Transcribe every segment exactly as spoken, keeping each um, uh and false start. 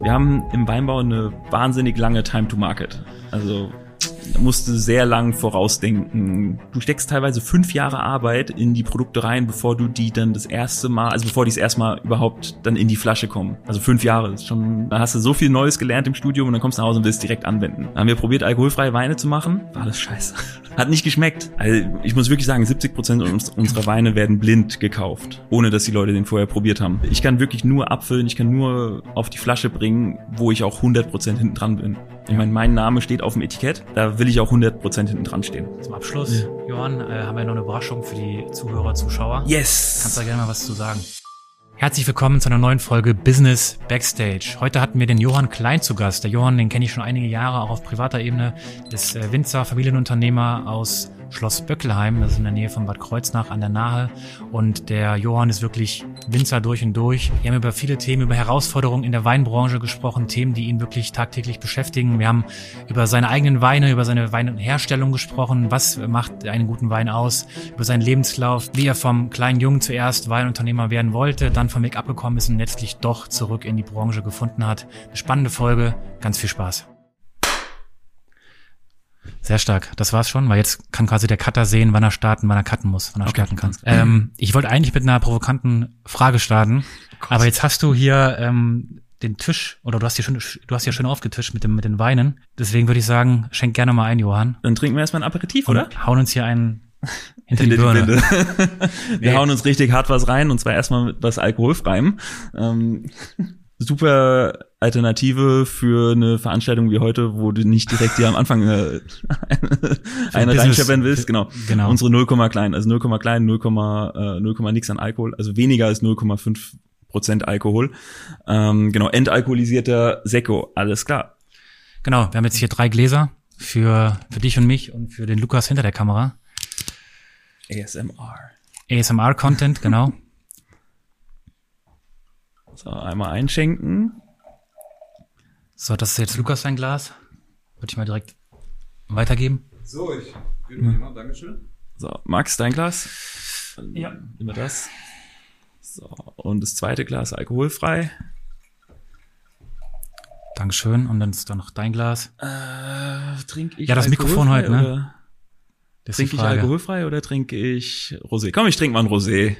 Wir haben im Weinbau eine wahnsinnig lange Time to Market. Also da musst du sehr lang vorausdenken. Du steckst teilweise fünf Jahre Arbeit in die Produkte rein, bevor du die dann das erste Mal, also bevor die das erste Mal überhaupt dann in die Flasche kommen. Also fünf Jahre ist schon, da hast du so viel Neues gelernt im Studium und dann kommst du nach Hause und willst direkt anwenden. Da haben wir probiert, alkoholfreie Weine zu machen. War alles scheiße. Hat nicht geschmeckt. Also ich muss wirklich sagen, siebzig Prozent unserer Weine werden blind gekauft, ohne dass die Leute den vorher probiert haben. Ich kann wirklich nur abfüllen, ich kann nur auf die Flasche bringen, wo ich auch hundert Prozent hinten dran bin. Ich meine, mein Name steht auf dem Etikett, da will ich auch hundert Prozent hinten dran stehen. Zum Abschluss, ja. Johann, äh, haben wir noch eine Überraschung für die Zuhörer, Zuschauer. Yes! Kannst du da gerne mal was zu sagen? Herzlich willkommen zu einer neuen Folge Business Backstage. Heute hatten wir den Johann Klein zu Gast. Der Johann, den kenne ich schon einige Jahre, auch auf privater Ebene, ist äh, Winzer, Familienunternehmer aus Schloss Böckelheim, das ist in der Nähe von Bad Kreuznach an der Nahe. Und der Johann ist wirklich Winzer durch und durch. Wir haben über viele Themen, über Herausforderungen in der Weinbranche gesprochen, Themen, die ihn wirklich tagtäglich beschäftigen. Wir haben über seine eigenen Weine, über seine Weinherstellung gesprochen. Was macht einen guten Wein aus? Über seinen Lebenslauf, wie er vom kleinen Jungen zuerst Weinunternehmer werden wollte, dann vom Weg abgekommen ist und letztlich doch zurück in die Branche gefunden hat. Eine spannende Folge, ganz viel Spaß. Sehr stark, das war's schon, weil jetzt kann quasi der Cutter sehen, wann er starten, wann er cutten muss, wann er okay. starten kann. Ähm, ich wollte eigentlich mit einer provokanten Frage starten, oh aber jetzt hast du hier ähm, den Tisch, oder du hast hier schon, du hast ja schön aufgetischt mit dem mit den Weinen. Deswegen würde ich sagen, schenk gerne mal ein, Johann. Dann trinken wir erstmal ein Aperitif, oder? Und hauen uns hier einen hinter die Birne. Wir nee. hauen uns richtig hart was rein, und zwar erstmal mit was Alkoholfreiem. Ähm, super Alternative für eine Veranstaltung wie heute, wo du nicht direkt hier am Anfang äh, eine, eine reinscheppern willst. Genau. genau. Unsere null Komma klein, also null Komma klein, null, null, nix an Alkohol, also weniger als null Komma fünf Prozent Alkohol. Ähm, genau, entalkoholisierter Sekko, alles klar. Genau, wir haben jetzt hier drei Gläser für für dich und mich und für den Lukas hinter der Kamera. A S M R. A S M R-Content, genau. So, einmal einschenken. So, das ist jetzt Lukas sein Glas. Würde ich mal direkt weitergeben. So, ich gebe mir mal, Dankeschön. So, Max, dein Glas? Ja. Immer das. So, und das zweite Glas alkoholfrei. Dankeschön. Und dann ist da noch dein Glas. Äh, trinke ich Ja, das Mikrofon heute, ne? Trinke ich alkoholfrei oder trinke ich Rosé? Komm, ich trinke mal ein Rosé.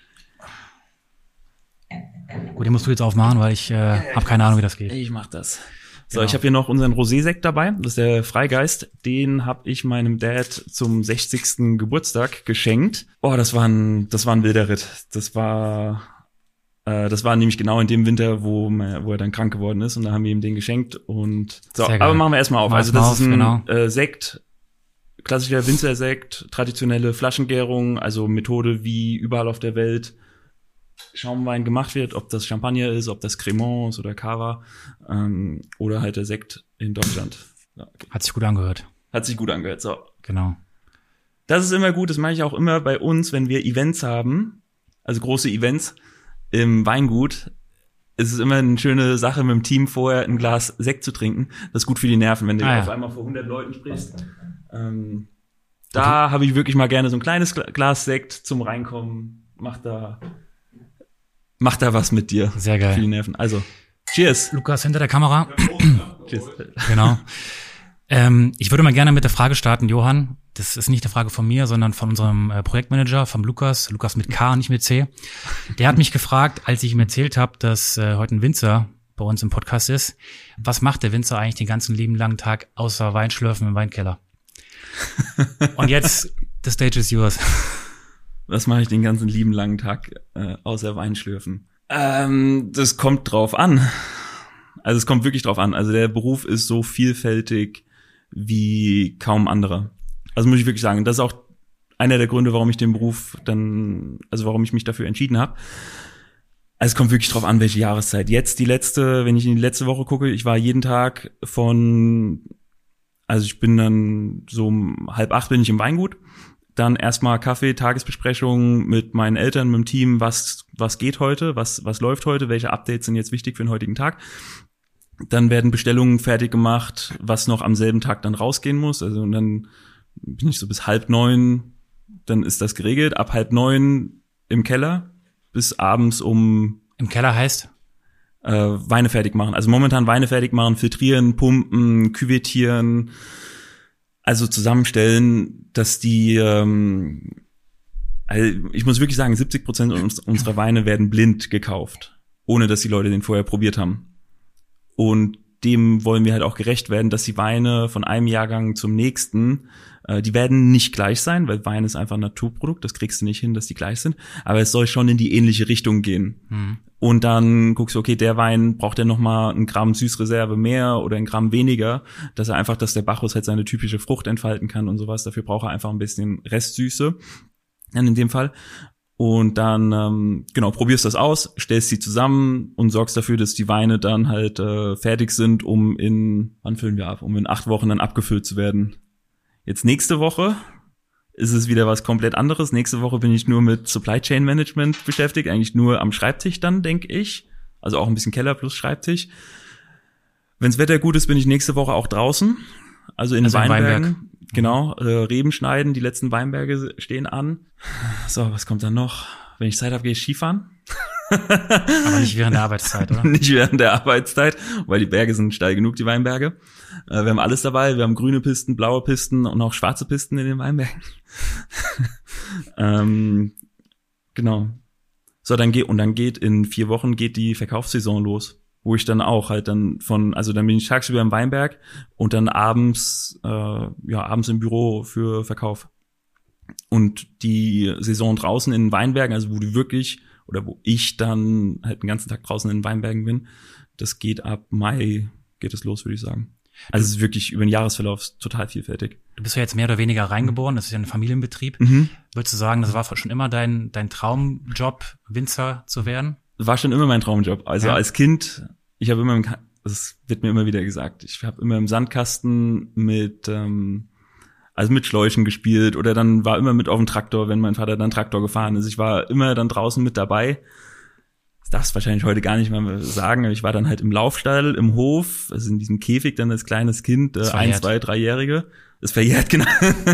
Gut, den musst du jetzt aufmachen, weil ich äh, habe keine Ahnung, wie das geht. Ich mach das. So, genau. Ich habe hier noch unseren Rosé-Sekt dabei. Das ist der Freigeist. Den habe ich meinem Dad zum sechzigsten Geburtstag geschenkt. Oh, das war ein, das war ein wilder Ritt. Das war, äh, das war nämlich genau in dem Winter, wo, wo er dann krank geworden ist. Und da haben wir ihm den geschenkt. Und so, aber machen wir erstmal auf. Mach also das auf, ist ein genau. äh, Sekt. Klassischer Winzersekt, traditionelle Flaschengärung, also Methode wie überall auf der Welt Schaumwein gemacht wird, ob das Champagner ist, ob das Cremant ist oder Cava, ähm, oder halt der Sekt in Deutschland. Ja, okay. Hat sich gut angehört. Hat sich gut angehört, so. Genau. Das ist immer gut, das mache ich auch immer bei uns, wenn wir Events haben, also große Events im Weingut. Es ist immer eine schöne Sache, mit dem Team vorher ein Glas Sekt zu trinken. Das ist gut für die Nerven, wenn du ah, ja. auf einmal vor hundert Leuten sprichst. Ähm, da habe ich wirklich mal gerne so ein kleines Glas Sekt zum Reinkommen. Macht da, macht da was mit dir. Sehr geil. Für die Nerven. Also, cheers. Lukas hinter der Kamera. Cheers. Genau. Ähm, ich würde mal gerne mit der Frage starten, Johann. Das ist nicht eine Frage von mir, sondern von unserem äh, Projektmanager, vom Lukas. Lukas mit K, nicht mit C. Der hat mich gefragt, als ich ihm erzählt habe, dass äh, heute ein Winzer bei uns im Podcast ist. Was macht der Winzer eigentlich den ganzen lieben langen Tag außer Weinschlürfen im Weinkeller? Und jetzt, the stage is yours. Was mache ich den ganzen lieben langen Tag äh, außer Weinschlürfen? Ähm, das kommt drauf an. Also es kommt wirklich drauf an. Also der Beruf ist so vielfältig wie kaum anderer. Also muss ich wirklich sagen, das ist auch einer der Gründe, warum ich den Beruf dann, also warum ich mich dafür entschieden habe. Also es kommt wirklich drauf an, welche Jahreszeit. Jetzt die letzte, wenn ich in die letzte Woche gucke, ich war jeden Tag von, also ich bin dann so um halb acht bin ich im Weingut. Dann erstmal Kaffee, Tagesbesprechung mit meinen Eltern, mit dem Team, was was geht heute, was was läuft heute, welche Updates sind jetzt wichtig für den heutigen Tag. Dann werden Bestellungen fertig gemacht, was noch am selben Tag dann rausgehen muss. Also und dann bin ich so bis halb neun, dann ist das geregelt. Ab halb neun im Keller bis abends um... Im Keller heißt? äh, Weine fertig machen. Also momentan Weine fertig machen, filtrieren, pumpen, küvettieren, also zusammenstellen, dass die, ähm, also ich muss wirklich sagen, siebzig Prozent unserer Weine werden blind gekauft, ohne dass die Leute den vorher probiert haben. Und dem wollen wir halt auch gerecht werden, dass die Weine von einem Jahrgang zum nächsten, äh, die werden nicht gleich sein, weil Wein ist einfach ein Naturprodukt, das kriegst du nicht hin, dass die gleich sind, aber es soll schon in die ähnliche Richtung gehen. Mhm. Und dann guckst du, okay, der Wein braucht ja nochmal ein Gramm Süßreserve mehr oder ein Gramm weniger, dass er einfach, dass der Bacchus halt seine typische Frucht entfalten kann und sowas, dafür braucht er einfach ein bisschen Restsüße, dann in dem Fall. Und dann, ähm, genau, probierst das aus, stellst sie zusammen und sorgst dafür, dass die Weine dann halt äh, fertig sind, um in, wann füllen wir ab? Um in acht Wochen dann abgefüllt zu werden. Jetzt nächste Woche ist es wieder was komplett anderes. Nächste Woche bin ich nur mit Supply Chain Management beschäftigt, eigentlich nur am Schreibtisch dann, denke ich. Also auch ein bisschen Keller plus Schreibtisch. Wenns Wetter gut ist, bin ich nächste Woche auch draußen. Also in also Weinbergen. Weinberg. Genau, äh, Reben schneiden, die letzten Weinberge stehen an. So, was kommt dann noch? Wenn ich Zeit habe, gehe ich Skifahren. Aber nicht während der Arbeitszeit, oder? Nicht während der Arbeitszeit, weil die Berge sind steil genug, die Weinberge. Äh, wir haben alles dabei. Wir haben grüne Pisten, blaue Pisten und auch schwarze Pisten in den Weinbergen. ähm, genau. So, dann geht, und dann geht in vier Wochen geht die Verkaufssaison los, wo ich dann auch halt dann von, also dann bin ich tagsüber im Weinberg und dann abends, äh, ja, abends im Büro für Verkauf. Und die Saison draußen in den Weinbergen, also wo du wirklich, oder wo ich dann halt den ganzen Tag draußen in den Weinbergen bin, das geht ab Mai, geht es los, würde ich sagen. Also es ist wirklich über den Jahresverlauf total vielfältig. Du bist ja jetzt mehr oder weniger reingeboren, das ist ja ein Familienbetrieb. Mhm. Würdest du sagen, das war schon immer dein, dein Traumjob, Winzer zu werden? War schon immer mein Traumjob. Also ja. als Kind, ich habe immer, im, das wird mir immer wieder gesagt, ich habe immer im Sandkasten mit, ähm, also mit Schläuchen gespielt oder dann war immer mit auf dem Traktor, wenn mein Vater dann Traktor gefahren ist. Ich war immer dann draußen mit dabei. Das darfst du wahrscheinlich heute gar nicht mehr sagen, aber ich war dann halt im Laufstall, im Hof, also in diesem Käfig dann als kleines Kind, äh, ein, zwei, dreijährige. Das verjährt, genau.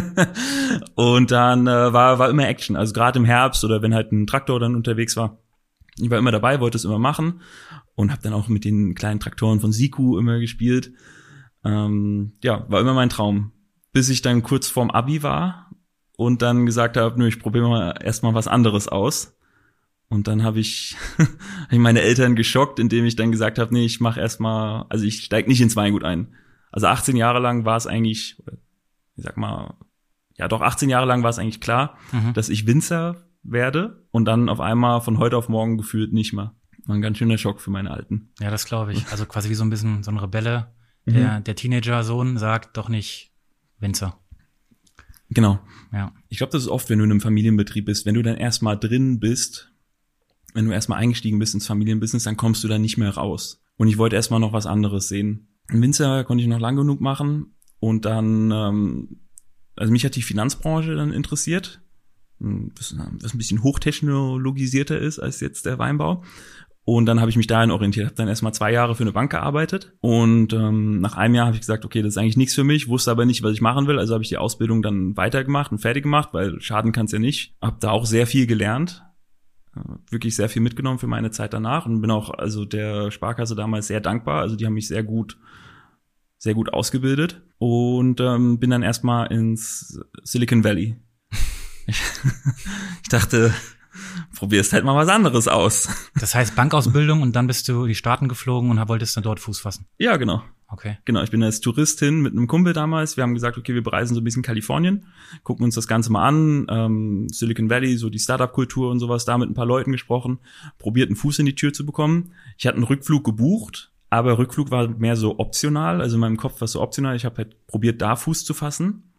Und dann äh, war war immer Action, also gerade im Herbst oder wenn halt ein Traktor dann unterwegs war. Ich war immer dabei, wollte es immer machen und habe dann auch mit den kleinen Traktoren von Siku immer gespielt. Ähm, ja, war immer mein Traum. Bis ich dann kurz vorm Abi war und dann gesagt habe, nö, ich probiere mal erstmal was anderes aus. Und dann habe ich, hab ich meine Eltern geschockt, indem ich dann gesagt habe, nee, ich mache erstmal, also ich steig nicht ins Weingut ein. Also achtzehn Jahre lang war es eigentlich, ich sag mal, ja doch achtzehn Jahre lang war es eigentlich klar, mhm. dass ich Winzer werde und dann auf einmal von heute auf morgen gefühlt nicht mehr. War ein ganz schöner Schock für meine Alten. Ja, das glaube ich. Also quasi wie so ein bisschen so ein Rebelle. Der, mhm. der Teenager-Sohn sagt doch nicht Winzer. Genau. Ja. Ich glaube, das ist oft, wenn du in einem Familienbetrieb bist, wenn du dann erstmal drin bist, wenn du erstmal eingestiegen bist ins Familienbusiness, dann kommst du da nicht mehr raus. Und ich wollte erstmal noch was anderes sehen. Einen Winzer konnte ich noch lang genug machen und dann, ähm, also mich hat die Finanzbranche dann interessiert, was, was ein bisschen hochtechnologisierter ist als jetzt der Weinbau. Und dann habe ich mich dahin orientiert, habe dann erstmal zwei Jahre für eine Bank gearbeitet und ähm, nach einem Jahr habe ich gesagt, okay, das ist eigentlich nichts für mich, wusste aber nicht, was ich machen will, also habe ich die Ausbildung dann weitergemacht und fertig gemacht, weil schaden kann es ja nicht. Habe da auch sehr viel gelernt, wirklich sehr viel mitgenommen für meine Zeit danach und bin auch also der Sparkasse damals sehr dankbar, also die haben mich sehr gut sehr gut ausgebildet und ähm, bin dann erstmal ins Silicon Valley. ich, ich dachte, probierst halt mal was anderes aus. Das heißt Bankausbildung und dann bist du die Staaten geflogen und wolltest dann dort Fuß fassen? Ja, genau. Okay. Genau, ich bin als Tourist hin mit einem Kumpel damals. Wir haben gesagt, okay, wir bereisen so ein bisschen Kalifornien, gucken uns das Ganze mal an, ähm, Silicon Valley, so die Startup-Kultur und sowas, da mit ein paar Leuten gesprochen, probiert einen Fuß in die Tür zu bekommen. Ich hatte einen Rückflug gebucht, aber Rückflug war mehr so optional, also in meinem Kopf war es so optional. Ich habe halt probiert, da Fuß zu fassen,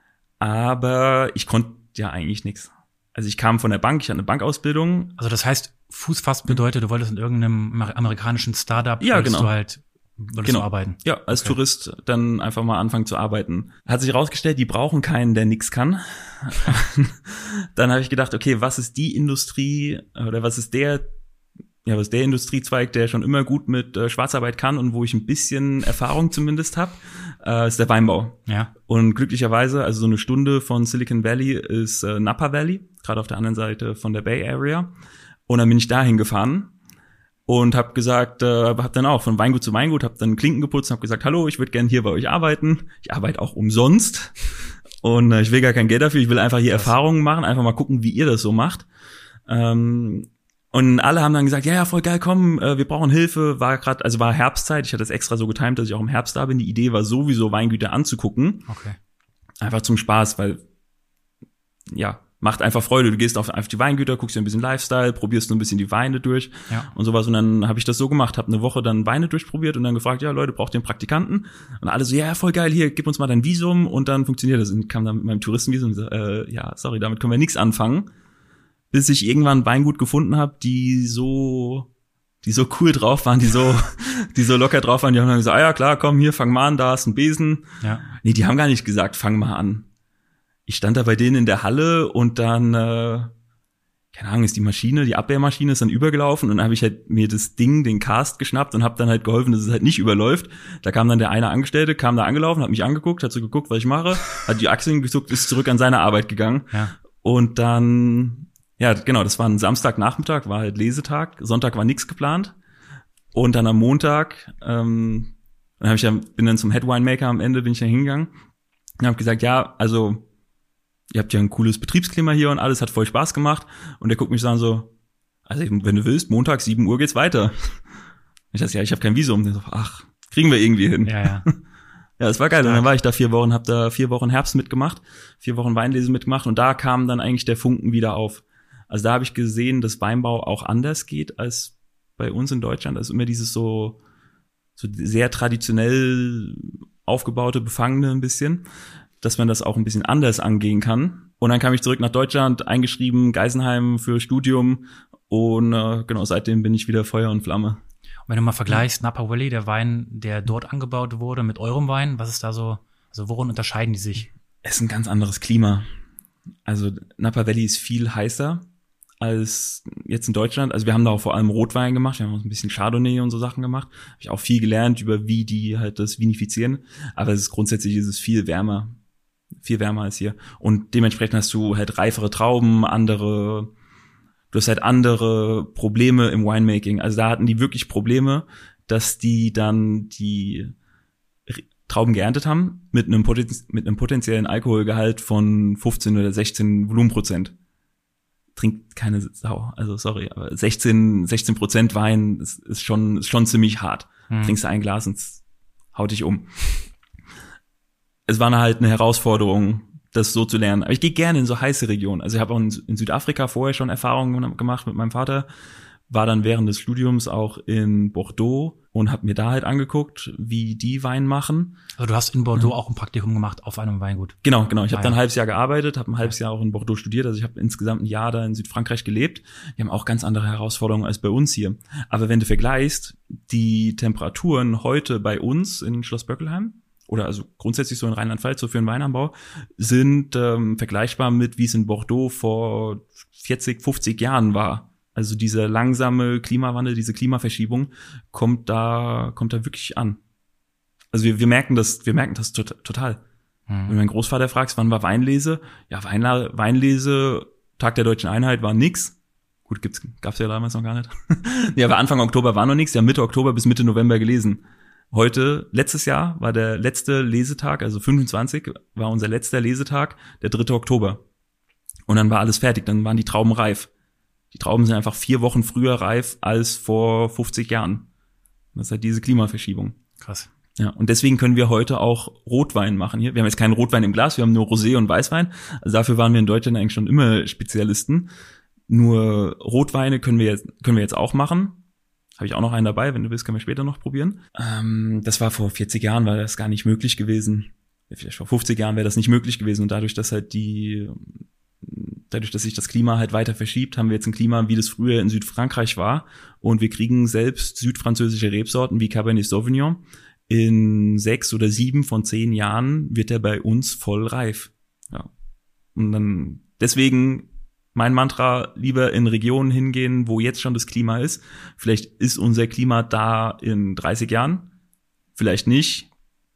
aber ich konnte ja eigentlich nichts. Also ich kam von der Bank, ich hatte eine Bankausbildung. Also das heißt, Fußfass bedeutet, du wolltest in irgendeinem amerikanischen Startup, ja, genau. du halt wolltest genau. du arbeiten. Ja, als okay. Tourist dann einfach mal anfangen zu arbeiten. Hat sich herausgestellt, die brauchen keinen, der nix kann. Dann habe ich gedacht, okay, was ist die Industrie oder was ist der, ja, was ist der Industriezweig, der schon immer gut mit äh, Schwarzarbeit kann und wo ich ein bisschen Erfahrung zumindest habe, äh, ist der Weinbau. Ja. Und glücklicherweise, also so eine Stunde von Silicon Valley ist äh, Napa Valley, gerade auf der anderen Seite von der Bay Area. Und dann bin ich dahin gefahren und habe gesagt, äh, habe dann auch von Weingut zu Weingut, habe dann Klinken geputzt und habe gesagt, hallo, ich würde gerne hier bei euch arbeiten. Ich arbeite auch umsonst und äh, ich will gar kein Geld dafür, ich will einfach hier Erfahrungen machen, einfach mal gucken, wie ihr das so macht. Ähm, Und alle haben dann gesagt, ja, ja, voll geil, komm, äh, wir brauchen Hilfe. War gerade, also war Herbstzeit. Ich hatte das extra so getimt, dass ich auch im Herbst da bin. Die Idee war sowieso, Weingüter anzugucken. Okay. Einfach zum Spaß, weil, ja, macht einfach Freude. Du gehst auf, auf die Weingüter, guckst dir ein bisschen Lifestyle, probierst nur ein bisschen die Weine durch Ja. und sowas. Und dann habe ich das so gemacht, habe eine Woche dann Weine durchprobiert und dann gefragt, ja, Leute, braucht ihr einen Praktikanten? Und alle so, ja, voll geil, hier, gib uns mal dein Visum. Und dann funktioniert das. Und kam dann mit meinem Touristenvisum und so, äh, ja, sorry, damit können wir nichts anfangen. Bis ich irgendwann ein Weingut gefunden habe, die so, die so cool drauf waren, die so, die so locker drauf waren. Die haben dann gesagt, ah ja klar, komm hier, fang mal an, da ist ein Besen. Ja. Nee, die haben gar nicht gesagt, fang mal an. Ich stand da bei denen in der Halle und dann, äh, keine Ahnung, ist die Maschine, die Abwehrmaschine ist dann übergelaufen und dann habe ich halt mir das Ding, den Cast geschnappt und habe dann halt geholfen, dass es halt nicht überläuft. Da kam dann der eine Angestellte, kam da angelaufen, hat mich angeguckt, hat so geguckt, was ich mache, hat die Achseln gezuckt, ist zurück an seine Arbeit gegangen. Ja. Und dann, ja, genau, das war ein Samstagnachmittag, war halt Lesetag. Sonntag war nichts geplant. Und dann am Montag, ähm, dann hab ich ja, bin dann zum Head Winemaker am Ende, bin ich dann hingegangen und habe gesagt, ja, also ihr habt ja ein cooles Betriebsklima hier und alles, hat voll Spaß gemacht. Und der guckt mich dann so, also wenn du willst, Montag sieben Uhr geht's weiter. Ich dachte, ja, ich habe kein Visum. Der so, ach, kriegen wir irgendwie hin. Ja, ja. Ja, das war geil. Und dann war ich da vier Wochen, habe da vier Wochen Herbst mitgemacht, vier Wochen Weinlese mitgemacht und da kam dann eigentlich der Funken wieder auf. Also da habe ich gesehen, dass Weinbau auch anders geht als bei uns in Deutschland. Also immer dieses so, so sehr traditionell aufgebaute, befangene ein bisschen, dass man das auch ein bisschen anders angehen kann. Und dann kam ich zurück nach Deutschland, eingeschrieben, Geisenheim für Studium und äh, genau, seitdem bin ich wieder Feuer und Flamme. Und wenn du mal vergleichst, Napa Valley, der Wein, der dort angebaut wurde, mit eurem Wein, was ist da so, also worin unterscheiden die sich? Es ist ein ganz anderes Klima. Also Napa Valley ist viel heißer als jetzt in Deutschland. Also wir haben da auch vor allem Rotwein gemacht, wir haben auch ein bisschen Chardonnay und so Sachen gemacht. Habe ich auch viel gelernt über, wie die halt das vinifizieren. Aber es ist grundsätzlich ist es viel wärmer, viel wärmer als hier. Und dementsprechend hast du halt reifere Trauben, andere, du hast halt andere Probleme im Winemaking. Also da hatten die wirklich Probleme, dass die dann die Trauben geerntet haben mit einem, Poten- mit einem potenziellen Alkoholgehalt von fünfzehn oder sechzehn Volumenprozent. Trinkt keine Sau, also sorry, aber sechzehn Prozent Wein ist, ist schon ist schon ziemlich hart. Hm. Trinkst du ein Glas und es haut dich um. Es war halt eine Herausforderung, das so zu lernen. Aber ich gehe gerne in so heiße Regionen. Also ich habe auch in, in Südafrika vorher schon Erfahrungen gemacht mit meinem Vater, war dann während des Studiums auch in Bordeaux und habe mir da halt angeguckt, wie die Wein machen. Also du hast in Bordeaux ja. auch ein Praktikum gemacht auf einem Weingut? Genau, genau. Ich habe ah, dann ein ja. halbes Jahr gearbeitet, habe ein halbes Jahr auch in Bordeaux studiert. Also ich habe insgesamt ein Jahr da in Südfrankreich gelebt. Die haben auch ganz andere Herausforderungen als bei uns hier. Aber wenn du vergleichst, die Temperaturen heute bei uns in Schloss Böckelheim oder also grundsätzlich so in Rheinland-Pfalz, so für den Weinanbau, sind ähm, vergleichbar mit, wie es in Bordeaux vor vierzig, fünfzig Jahren war. Also dieser langsame Klimawandel, diese Klimaverschiebung kommt da, kommt da wirklich an. Also wir, wir merken das, wir merken das tot, total. Mhm. Wenn du meinen Großvater fragst, wann war Weinlese? Ja, Weinla- Weinlese, Tag der Deutschen Einheit war nix. Gut, gibt's, gab's ja damals noch gar nicht. Ja, aber Anfang Oktober war noch nix. Ja, Mitte Oktober bis Mitte November gelesen. Heute, letztes Jahr, war der letzte Lesetag, also fünfundzwanzig, war unser letzter Lesetag, der dritte Oktober. Und dann war alles fertig, dann waren die Trauben reif. Die Trauben sind einfach vier Wochen früher reif als vor fünfzig Jahren. Das ist halt diese Klimaverschiebung. Krass. Ja, und deswegen können wir heute auch Rotwein machen hier. Wir haben jetzt keinen Rotwein im Glas, wir haben nur Rosé und Weißwein. Also dafür waren wir in Deutschland eigentlich schon immer Spezialisten. Nur Rotweine können wir jetzt, können wir jetzt auch machen. Habe ich auch noch einen dabei, wenn du willst, können wir später noch probieren. Ähm, das war vor vierzig Jahren, war das gar nicht möglich gewesen. Vielleicht vor fünfzig Jahren wäre das nicht möglich gewesen. Und dadurch, dass halt die, dadurch, dass sich das Klima halt weiter verschiebt, haben wir jetzt ein Klima, wie das früher in Südfrankreich war. Und wir kriegen selbst südfranzösische Rebsorten wie Cabernet Sauvignon. In sechs oder sieben von zehn Jahren wird er bei uns voll reif. Ja. Und dann, deswegen mein Mantra, lieber in Regionen hingehen, wo jetzt schon das Klima ist. Vielleicht ist unser Klima da in dreißig Jahren, vielleicht nicht.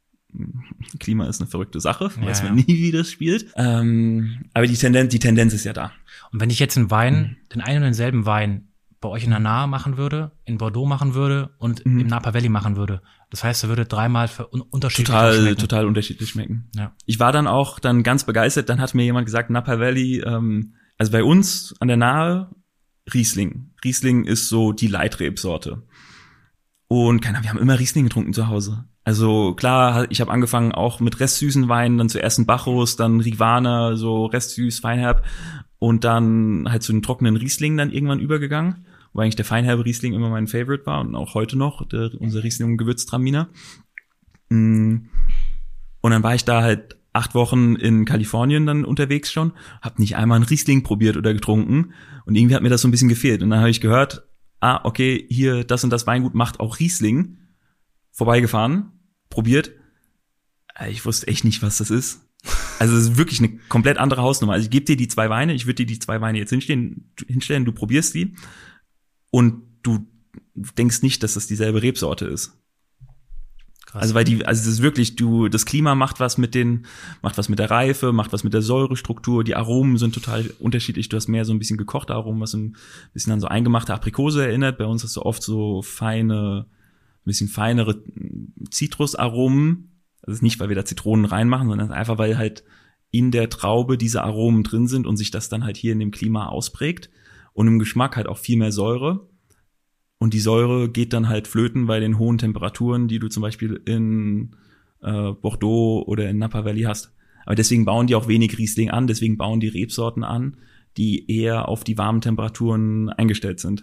Klima ist eine verrückte Sache, ja, weiß ja. man nie, wie das spielt. Ähm, aber die Tendenz, die Tendenz ist ja da. Und wenn ich jetzt einen Wein, Mhm. den einen und denselben Wein bei euch in der Nahe machen würde, in Bordeaux machen würde und mhm. im Napa Valley machen würde. Das heißt, er würde dreimal für un- unterschiedlich total, schmecken. Total unterschiedlich schmecken. Ja. Ich war dann auch dann ganz begeistert. Dann hat mir jemand gesagt, Napa Valley, ähm, also bei uns an der Nahe, Riesling. Riesling ist so die Leitrebsorte. Und keine Ahnung, wir haben immer Riesling getrunken zu Hause. Also klar, ich habe angefangen auch mit restsüßen Weinen, dann zuerst ein Bacchus, dann Rivaner, so restsüß, feinherb und dann halt zu den trockenen Riesling dann irgendwann übergegangen, wo eigentlich der feinherbe Riesling immer mein Favorite war und auch heute noch, der, unser Riesling Gewürztraminer. Und dann war ich da halt acht Wochen in Kalifornien dann unterwegs schon, hab nicht einmal einen Riesling probiert oder getrunken und irgendwie hat mir das so ein bisschen gefehlt. Und dann habe ich gehört, ah, okay, hier das und das Weingut macht auch Riesling, vorbeigefahren, probiert. Ich wusste echt nicht, was das ist. Also es ist wirklich eine komplett andere Hausnummer. Also ich gebe dir die zwei Weine, ich würde dir die zwei Weine jetzt hinstellen, hinstellen, du probierst die und du denkst nicht, dass das dieselbe Rebsorte ist. Krass. Also weil die, also es ist wirklich, du, das Klima macht was mit den, macht was mit der Reife, macht was mit der Säurestruktur, die Aromen sind total unterschiedlich. Du hast mehr so ein bisschen gekochte Aromen, was ein bisschen an so eingemachte Aprikose erinnert. Bei uns hast du oft so feine, ein bisschen feinere Zitrusaromen. Das ist nicht, weil wir da Zitronen reinmachen, sondern einfach, weil halt in der Traube diese Aromen drin sind und sich das dann halt hier in dem Klima ausprägt. Und im Geschmack halt auch viel mehr Säure. Und die Säure geht dann halt flöten bei den hohen Temperaturen, die du zum Beispiel in äh, Bordeaux oder in Napa Valley hast. Aber deswegen bauen die auch wenig Riesling an, deswegen bauen die Rebsorten an, die eher auf die warmen Temperaturen eingestellt sind.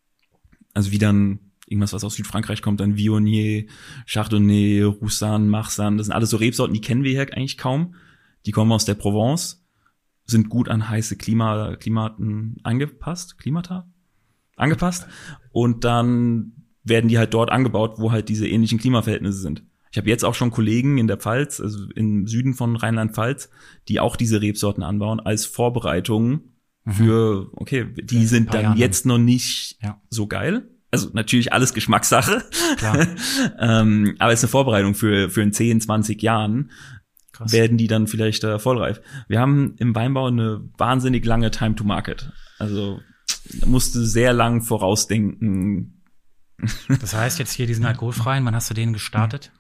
Also wie dann irgendwas, was aus Südfrankreich kommt, dann Viognier, Chardonnay, Roussanne, Marsanne, das sind alles so Rebsorten, die kennen wir hier eigentlich kaum. Die kommen aus der Provence, sind gut an heiße Klima, Klimaten angepasst, Klimata? angepasst und dann werden die halt dort angebaut, wo halt diese ähnlichen Klimaverhältnisse sind. Ich habe jetzt auch schon Kollegen in der Pfalz, also im Süden von Rheinland-Pfalz, die auch diese Rebsorten anbauen als Vorbereitung mhm. für, okay, die ja, sind dann Jahren jetzt noch nicht ja. so geil. Also natürlich alles Geschmackssache, Klar. ähm, aber es ist eine Vorbereitung für für in zehn, zwanzig Jahren. Krass. Werden die dann vielleicht äh, vollreif. Wir haben im Weinbau eine wahnsinnig lange Time to Market. Also da musst du sehr lang vorausdenken. Das heißt jetzt hier diesen alkoholfreien, wann hast du den gestartet?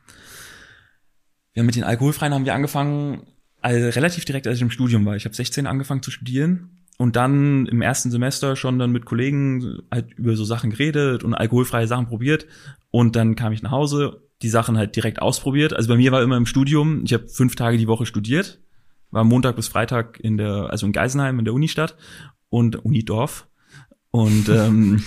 Ja, mit den alkoholfreien haben wir angefangen, also relativ direkt, als ich im Studium war. Ich habe sechzehn angefangen zu studieren und dann im ersten Semester schon dann mit Kollegen halt über so Sachen geredet und alkoholfreie Sachen probiert. Und dann kam ich nach Hause, die Sachen halt direkt ausprobiert. Also bei mir war immer im Studium, ich habe fünf Tage die Woche studiert, war Montag bis Freitag in der, also in Geisenheim in der Unistadt und Unidorf. Und ähm,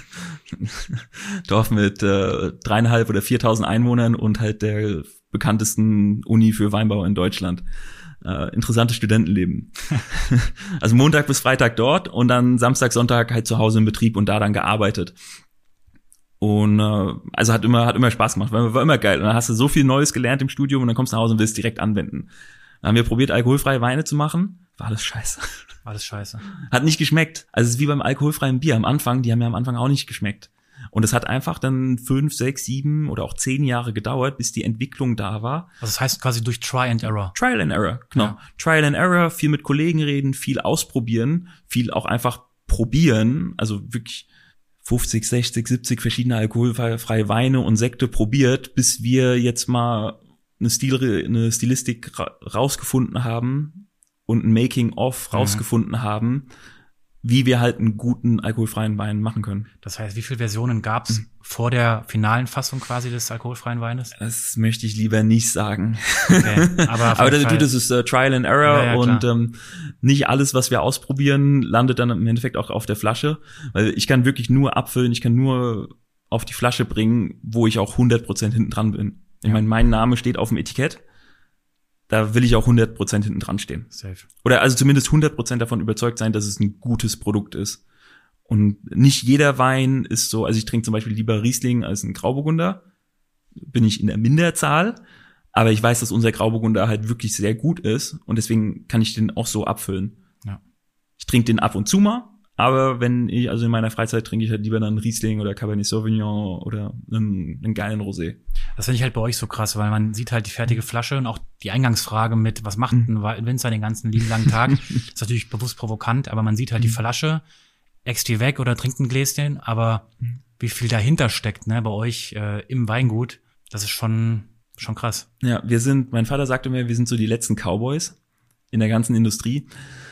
Dorf mit äh, dreieinhalb oder viertausend Einwohnern und halt der bekanntesten Uni für Weinbau in Deutschland. Äh, interessantes Studentenleben. Also Montag bis Freitag dort und dann Samstag, Sonntag halt zu Hause im Betrieb und da dann gearbeitet. Und äh, also hat immer hat immer Spaß gemacht, war, war immer geil. Und dann hast du so viel Neues gelernt im Studium und dann kommst du nach Hause und willst direkt anwenden. Dann haben wir probiert, alkoholfreie Weine zu machen. War alles scheiße. Alles scheiße. Hat nicht geschmeckt. Also es ist wie beim alkoholfreien Bier am Anfang, die haben ja am Anfang auch nicht geschmeckt. Und es hat einfach dann fünf, sechs, sieben oder auch zehn Jahre gedauert, bis die Entwicklung da war. Also das heißt quasi durch Try and Error. Trial and Error, genau. Ja. Trial and Error, viel mit Kollegen reden, viel ausprobieren, viel auch einfach probieren. Also wirklich fünfzig, sechzig, siebzig verschiedene alkoholfreie Weine und Sekte probiert, bis wir jetzt mal eine, Stil, eine Stilistik ra- rausgefunden haben und ein Making-of rausgefunden mhm. haben, wie wir halt einen guten alkoholfreien Wein machen können. Das heißt, wie viele Versionen gab's mhm. vor der finalen Fassung quasi des alkoholfreien Weines? Das möchte ich lieber nicht sagen. Okay, aber aber das, das ist uh, Trial and Error ja, ja, und ähm, nicht alles, was wir ausprobieren, landet dann im Endeffekt auch auf der Flasche. Weil ich kann wirklich nur abfüllen, ich kann nur auf die Flasche bringen, wo ich auch hundert Prozent hinten dran bin. Ich ja. meine, mein Name steht auf dem Etikett. Da will ich auch hundert Prozent hinten dran stehen. Safe. Oder also zumindest hundert Prozent davon überzeugt sein, dass es ein gutes Produkt ist. Und nicht jeder Wein ist so, also ich trinke zum Beispiel lieber Riesling als ein Grauburgunder. Bin ich in der Minderzahl. Aber ich weiß, dass unser Grauburgunder halt wirklich sehr gut ist. Und deswegen kann ich den auch so abfüllen. Ja. Ich trinke den ab und zu mal. Aber wenn ich, also in meiner Freizeit trinke ich halt lieber dann Riesling oder Cabernet Sauvignon oder einen, einen geilen Rosé. Das finde ich halt bei euch so krass, weil man sieht halt die fertige Flasche und auch die Eingangsfrage mit, was macht ein Winzer den ganzen lieben langen Tag, ist natürlich bewusst provokant, aber man sieht halt die Flasche äxt die weg oder trinkt ein Gläschen, aber wie viel dahinter steckt, ne, bei euch äh, im Weingut, das ist schon schon krass. Ja, wir sind, mein Vater sagte mir, wir sind so die letzten Cowboys in der ganzen Industrie.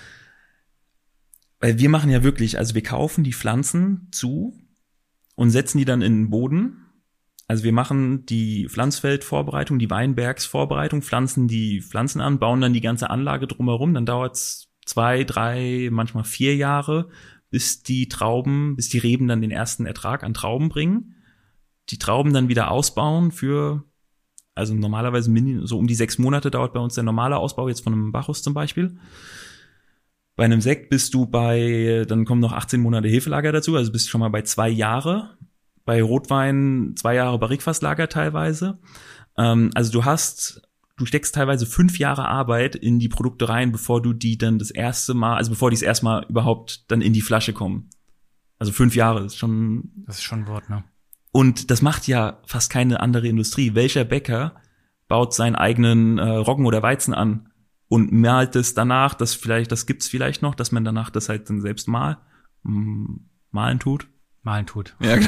Weil wir machen ja wirklich, also wir kaufen die Pflanzen zu und setzen die dann in den Boden. Also wir machen die Pflanzfeldvorbereitung, die Weinbergsvorbereitung, pflanzen die Pflanzen an, bauen dann die ganze Anlage drumherum. Dann dauert's zwei, drei, manchmal vier Jahre, bis die Trauben, bis die Reben dann den ersten Ertrag an Trauben bringen. Die Trauben dann wieder ausbauen für, also normalerweise so um die sechs Monate dauert bei uns der normale Ausbau, jetzt von einem Bacchus zum Beispiel. Bei einem Sekt bist du bei, dann kommen noch achtzehn Monate Hefelager dazu, also bist schon mal bei zwei Jahre. Bei Rotwein zwei Jahre Barrikfasslager teilweise. Ähm, also du hast, du steckst teilweise fünf Jahre Arbeit in die Produkte rein, bevor du die dann das erste Mal, also bevor die das erste Mal überhaupt dann in die Flasche kommen. Also fünf Jahre ist schon. Das ist schon ein Wort, ne? Und das macht ja fast keine andere Industrie. Welcher Bäcker baut seinen eigenen äh, Roggen oder Weizen an und malt es danach, das vielleicht, das gibt's vielleicht noch, dass man danach das halt dann selbst mal malen tut. Malen tut. Ja,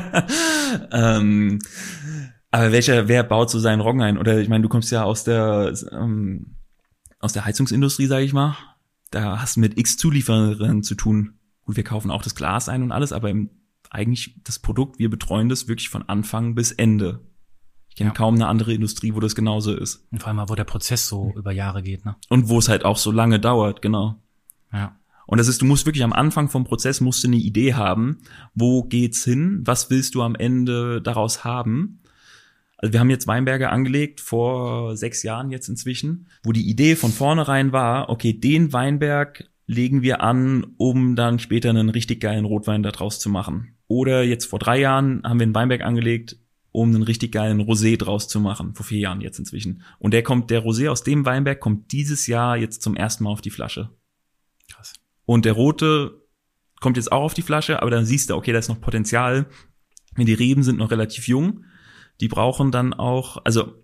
ähm, aber welcher, wer baut so seinen Roggen ein? Oder ich meine, du kommst ja aus der ähm, aus der Heizungsindustrie, sage ich mal. Da hast du mit X Zulieferern zu tun. Gut, wir kaufen auch das Glas ein und alles, aber im eigentlich das Produkt, wir betreuen das wirklich von Anfang bis Ende. Ich kenne ja. kaum eine andere Industrie, wo das genauso ist. Und vor allem, wo der Prozess so über Jahre geht, ne? Und wo es halt auch so lange dauert, genau. Ja. Und das ist, du musst wirklich am Anfang vom Prozess musst du eine Idee haben, wo geht's hin, was willst du am Ende daraus haben. Also wir haben jetzt Weinberge angelegt, vor sechs Jahren jetzt inzwischen, wo die Idee von vornherein war, okay, den Weinberg legen wir an, um dann später einen richtig geilen Rotwein daraus zu machen. Oder jetzt vor drei Jahren haben wir einen Weinberg angelegt, um einen richtig geilen Rosé draus zu machen. Vor vier Jahren jetzt inzwischen. Und der kommt, der Rosé aus dem Weinberg kommt dieses Jahr jetzt zum ersten Mal auf die Flasche. Krass. Und der Rote kommt jetzt auch auf die Flasche, aber dann siehst du, okay, da ist noch Potenzial. Die Reben sind noch relativ jung. Die brauchen dann auch, also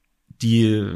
die,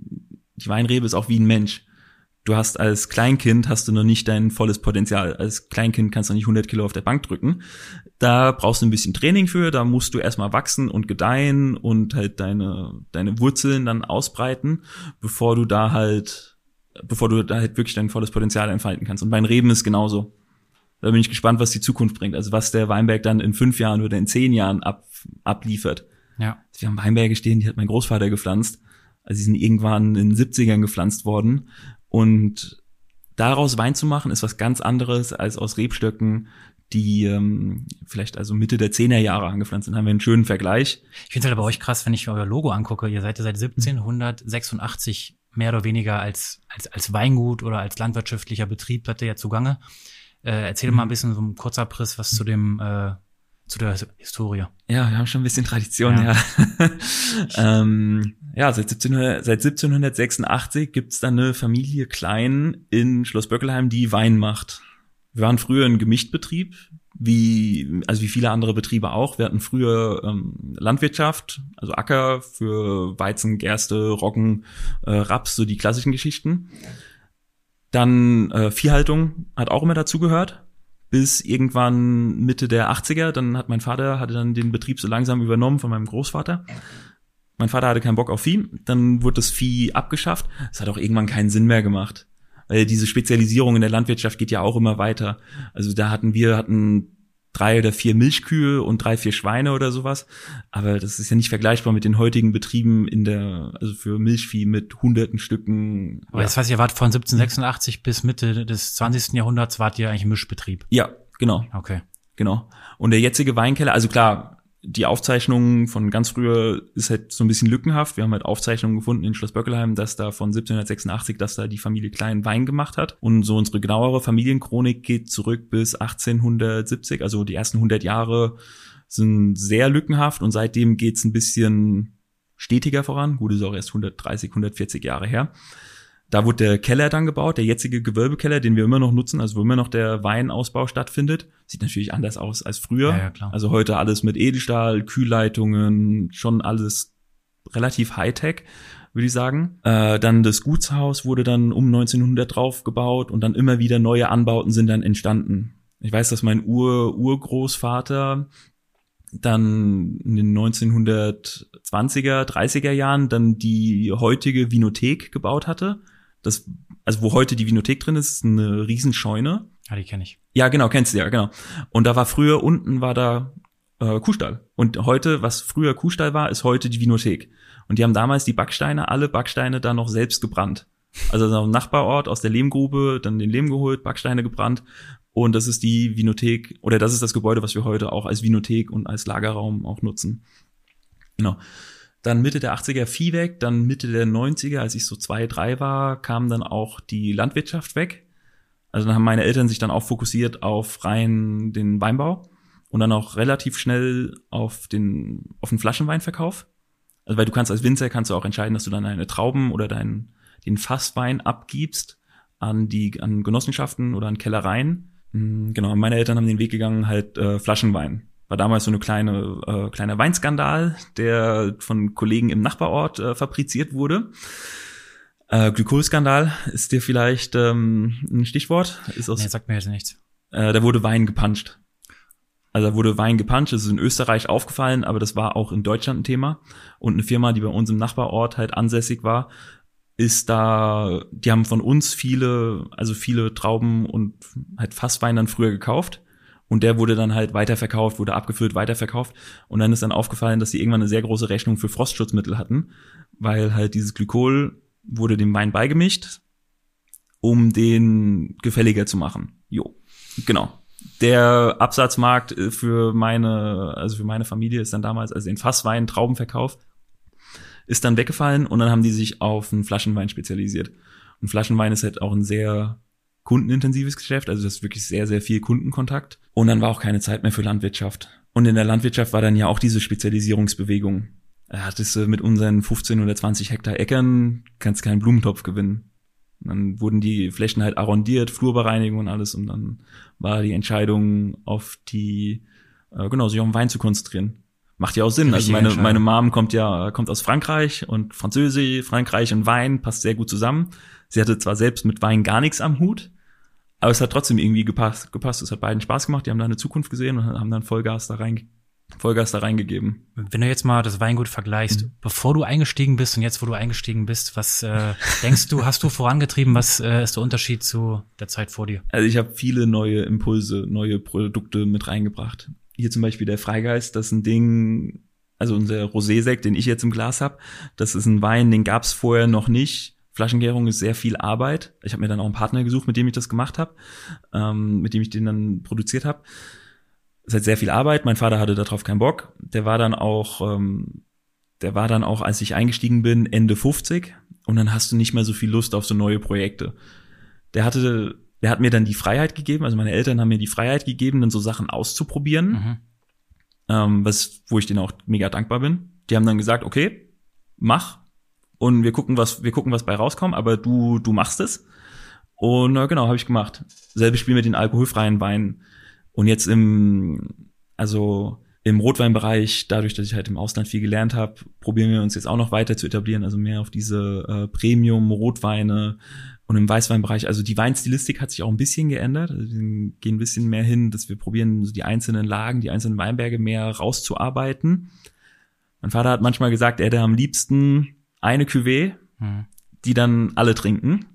die Weinrebe ist auch wie ein Mensch. Du hast als Kleinkind hast du noch nicht dein volles Potenzial. Als Kleinkind kannst du nicht hundert Kilo auf der Bank drücken. Da brauchst du ein bisschen Training für. Da musst du erstmal wachsen und gedeihen und halt deine deine Wurzeln dann ausbreiten, bevor du da halt, bevor du da halt wirklich dein volles Potenzial entfalten kannst. Und bei den Reben ist genauso. Da bin ich gespannt, was die Zukunft bringt. Also was der Weinberg dann in fünf Jahren oder in zehn Jahren ab, abliefert. Ja. Wir haben Weinberge stehen, die hat mein Großvater gepflanzt. Also die sind irgendwann in den siebzigern gepflanzt worden. Und daraus Wein zu machen, ist was ganz anderes als aus Rebstöcken, die ähm, vielleicht also Mitte der zehner Jahre angepflanzt sind. Haben wir einen schönen Vergleich. Ich finde es halt bei euch krass, wenn ich euer Logo angucke. Ihr seid ja seit siebzehnhundertsechsundachtzig mehr oder weniger als als als Weingut oder als landwirtschaftlicher Betrieb seid ihr ja zugange. Äh, erzähl mal ein bisschen so ein kurzer Abriss, was zu dem äh, zu der Historie. Ja, wir haben schon ein bisschen Tradition, ja. Ja, ähm, ja seit, siebzehnhundert, seit siebzehnhundertsechsundachtzig gibt's dann eine Familie Klein in Schloss Böckelheim, die Wein macht. Wir waren früher ein Gemischtbetrieb, wie also wie viele andere Betriebe auch. Wir hatten früher ähm, Landwirtschaft, also Acker für Weizen, Gerste, Roggen, äh, Raps, so die klassischen Geschichten. Dann äh, Viehhaltung hat auch immer dazugehört. Bis irgendwann Mitte der achtziger, dann hat mein Vater, hatte dann den Betrieb so langsam übernommen von meinem Großvater. Mein Vater hatte keinen Bock auf Vieh, dann wurde das Vieh abgeschafft. Es hat auch irgendwann keinen Sinn mehr gemacht. Weil diese Spezialisierung in der Landwirtschaft geht ja auch immer weiter. Also da hatten wir, hatten drei oder vier Milchkühe und drei, vier Schweine oder sowas. Aber das ist ja nicht vergleichbar mit den heutigen Betrieben in der, also für Milchvieh mit hunderten Stücken. Aber ja. Das heißt, ihr wart von siebzehnhundertsechsundachtzig bis Mitte des zwanzigsten Jahrhunderts wart ihr eigentlich ein Mischbetrieb? Ja, genau. Okay. Genau. Und der jetzige Weinkeller, also klar, die Aufzeichnungen von ganz früher ist halt so ein bisschen lückenhaft. Wir haben halt Aufzeichnungen gefunden in Schloss Böckelheim, dass da von siebzehnhundertsechsundachtzig, dass da die Familie Klein Wein gemacht hat. Und so unsere genauere Familienchronik geht zurück bis achtzehnhundertsiebzig. Also die ersten hundert Jahre sind sehr lückenhaft und seitdem geht's ein bisschen stetiger voran. Gut, ist auch erst hundertdreißig, hundertvierzig Jahre her. Da wurde der Keller dann gebaut, der jetzige Gewölbekeller, den wir immer noch nutzen, also wo immer noch der Weinausbau stattfindet. Sieht natürlich anders aus als früher. Ja, ja, klar. Also heute alles mit Edelstahl, Kühlleitungen, schon alles relativ Hightech, würde ich sagen. Äh, dann das Gutshaus wurde dann um neunzehnhundert drauf gebaut und dann immer wieder neue Anbauten sind dann entstanden. Ich weiß, dass mein Ur-Urgroßvater dann in den neunzehnhundertzwanziger, dreißiger Jahren dann die heutige Vinothek gebaut hatte. Das, also wo heute die Vinothek drin ist, ist eine Riesenscheune. Ja, die kenne ich. Ja, genau, kennst du ja, genau. Und da war früher, unten war da äh, Kuhstall. Und heute, was früher Kuhstall war, ist heute die Vinothek. Und die haben damals die Backsteine, alle Backsteine da noch selbst gebrannt. Also aus dem Nachbarort, aus der Lehmgrube, dann den Lehm geholt, Backsteine gebrannt. Und das ist die Vinothek, oder das ist das Gebäude, was wir heute auch als Vinothek und als Lagerraum auch nutzen. Genau. Dann Mitte der achtziger Vieh weg, dann Mitte der neunziger, als ich so zwei, drei war, kam dann auch die Landwirtschaft weg. Also dann haben meine Eltern sich dann auch fokussiert auf rein den Weinbau und dann auch relativ schnell auf den, auf den Flaschenweinverkauf. Also weil du kannst als Winzer kannst du auch entscheiden, dass du dann deine Trauben oder deinen, den Fasswein abgibst an die, an Genossenschaften oder an Kellereien. Genau, meine Eltern haben den Weg gegangen, halt äh, Flaschenwein. War damals so eine kleine äh, kleiner Weinskandal, der von Kollegen im Nachbarort äh, fabriziert wurde. Äh, Glykolskandal ist dir vielleicht ähm, ein Stichwort? Ist aus, nee, sagt mir jetzt nichts. Äh, da wurde Wein gepanscht. Also da wurde Wein gepanscht, das ist in Österreich aufgefallen, aber das war auch in Deutschland ein Thema. Und eine Firma, die bei uns im Nachbarort halt ansässig war, ist da, die haben von uns viele, also viele Trauben und halt Fasswein dann früher gekauft und der wurde dann halt weiterverkauft, wurde abgefüllt, weiterverkauft und dann ist dann aufgefallen, dass sie irgendwann eine sehr große Rechnung für Frostschutzmittel hatten, weil halt dieses Glykol wurde dem Wein beigemischt, um den gefälliger zu machen. Jo, genau. Der Absatzmarkt für meine, also für meine Familie ist dann damals, also den Fasswein, Traubenverkauf, ist dann weggefallen und dann haben die sich auf einen Flaschenwein spezialisiert. Und Flaschenwein ist halt auch ein sehr kundenintensives Geschäft, also das ist wirklich sehr, sehr viel Kundenkontakt. Und dann war auch keine Zeit mehr für Landwirtschaft. Und in der Landwirtschaft war dann ja auch diese Spezialisierungsbewegung. Da hattest du mit unseren fünfzehn oder zwanzig Hektar Äckern, kannst keinen Blumentopf gewinnen. Und dann wurden die Flächen halt arrondiert, Flurbereinigung und alles und dann war die Entscheidung auf die, äh, genau, sich auf den Wein zu konzentrieren. Macht ja auch Sinn. Also meine, meine Mom kommt ja, kommt aus Frankreich und Französisch, Frankreich und Wein passt sehr gut zusammen. Sie hatte zwar selbst mit Wein gar nichts am Hut, aber es hat trotzdem irgendwie gepasst, gepasst. Es hat beiden Spaß gemacht. Die haben da eine Zukunft gesehen und haben dann Vollgas da rein, Vollgas da reingegeben. Wenn du jetzt mal das Weingut vergleichst, mhm. bevor du eingestiegen bist und jetzt, wo du eingestiegen bist, was äh, denkst du, hast du vorangetrieben? Was äh, ist der Unterschied zu der Zeit vor dir? Also ich habe viele neue Impulse, neue Produkte mit reingebracht. Hier zum Beispiel der Freigeist, das ist ein Ding, also unser Rosé-Sekt, den ich jetzt im Glas habe, das ist ein Wein, den gab's vorher noch nicht. Flaschengärung ist sehr viel Arbeit. Ich habe mir dann auch einen Partner gesucht, mit dem ich das gemacht habe, ähm, mit dem ich den dann produziert habe. Es ist halt sehr viel Arbeit. Mein Vater hatte darauf keinen Bock. Der war dann auch, ähm, der war dann auch, als ich eingestiegen bin, Ende fünfzig. Und dann hast du nicht mehr so viel Lust auf so neue Projekte. Der hatte Der hat mir dann die Freiheit gegeben, also meine Eltern haben mir die Freiheit gegeben, dann so Sachen auszuprobieren, mhm. ähm, was, wo ich denen auch mega dankbar bin. Die haben dann gesagt, okay, mach und wir gucken, was wir gucken, was bei rauskommt, aber du du machst es. Und äh, genau, habe ich gemacht. Selbes Spiel mit den alkoholfreien Weinen. Und jetzt im, also im Rotweinbereich, dadurch, dass ich halt im Ausland viel gelernt habe, probieren wir uns jetzt auch noch weiter zu etablieren, also mehr auf diese äh, Premium-Rotweine. Und im Weißweinbereich, also die Weinstilistik hat sich auch ein bisschen geändert. Also wir gehen ein bisschen mehr hin, dass wir probieren, so die einzelnen Lagen, die einzelnen Weinberge mehr rauszuarbeiten. Mein Vater hat manchmal gesagt, er hätte am liebsten eine Cuvée, hm. die dann alle trinken.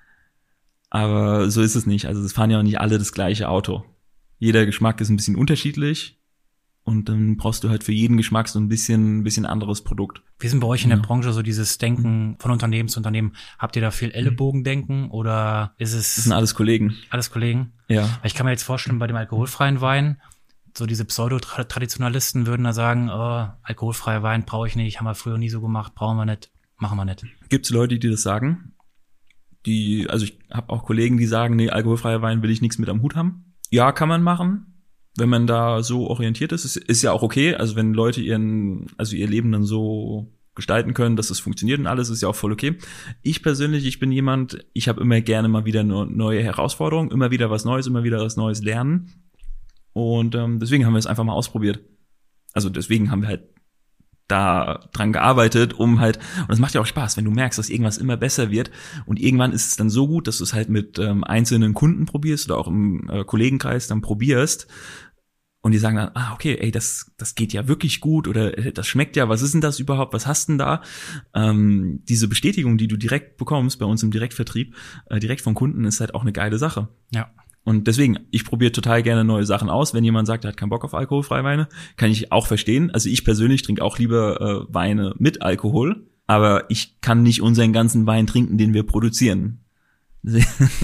Aber so ist es nicht. Also es fahren ja auch nicht alle das gleiche Auto. Jeder Geschmack ist ein bisschen unterschiedlich. Und dann brauchst du halt für jeden Geschmack so ein bisschen, ein bisschen anderes Produkt. Wie sind bei euch in der ja. Branche so dieses Denken von Unternehmen zu Unternehmen? Habt ihr da viel Ellenbogendenken oder ist es? Das sind alles Kollegen. Alles Kollegen? Ja. Weil ich kann mir jetzt vorstellen, bei dem alkoholfreien Wein, so diese Pseudo-Traditionalisten würden da sagen, oh, alkoholfreier Wein brauche ich nicht, haben wir früher nie so gemacht, brauchen wir nicht, machen wir nicht. Gibt's Leute, die das sagen? Die, also ich habe auch Kollegen, die sagen, nee, alkoholfreier Wein will ich nichts mit am Hut haben. Ja, kann man machen. Wenn man da so orientiert ist, ist, ist ja auch okay. Also wenn Leute ihren, also ihr Leben dann so gestalten können, dass es funktioniert und alles, ist ja auch voll okay. Ich persönlich, ich bin jemand, ich habe immer gerne mal wieder neue Herausforderungen, immer wieder was Neues, immer wieder was Neues lernen. Und ähm, deswegen haben wir es einfach mal ausprobiert. Also deswegen haben wir halt da dran gearbeitet, um halt, und das macht ja auch Spaß, wenn du merkst, dass irgendwas immer besser wird und irgendwann ist es dann so gut, dass du es halt mit ähm, einzelnen Kunden probierst oder auch im äh, Kollegenkreis dann probierst und die sagen dann, ah, okay, ey, das das geht ja wirklich gut oder äh, das schmeckt ja, was ist denn das überhaupt, was hast denn da? Ähm, diese Bestätigung, die du direkt bekommst bei uns im Direktvertrieb, äh, direkt von Kunden, ist halt auch eine geile Sache. Ja. Und deswegen, ich probiere total gerne neue Sachen aus. Wenn jemand sagt, er hat keinen Bock auf alkoholfreie Weine, kann ich auch verstehen. Also ich persönlich trinke auch lieber äh, Weine mit Alkohol, aber ich kann nicht unseren ganzen Wein trinken, den wir produzieren. Ja.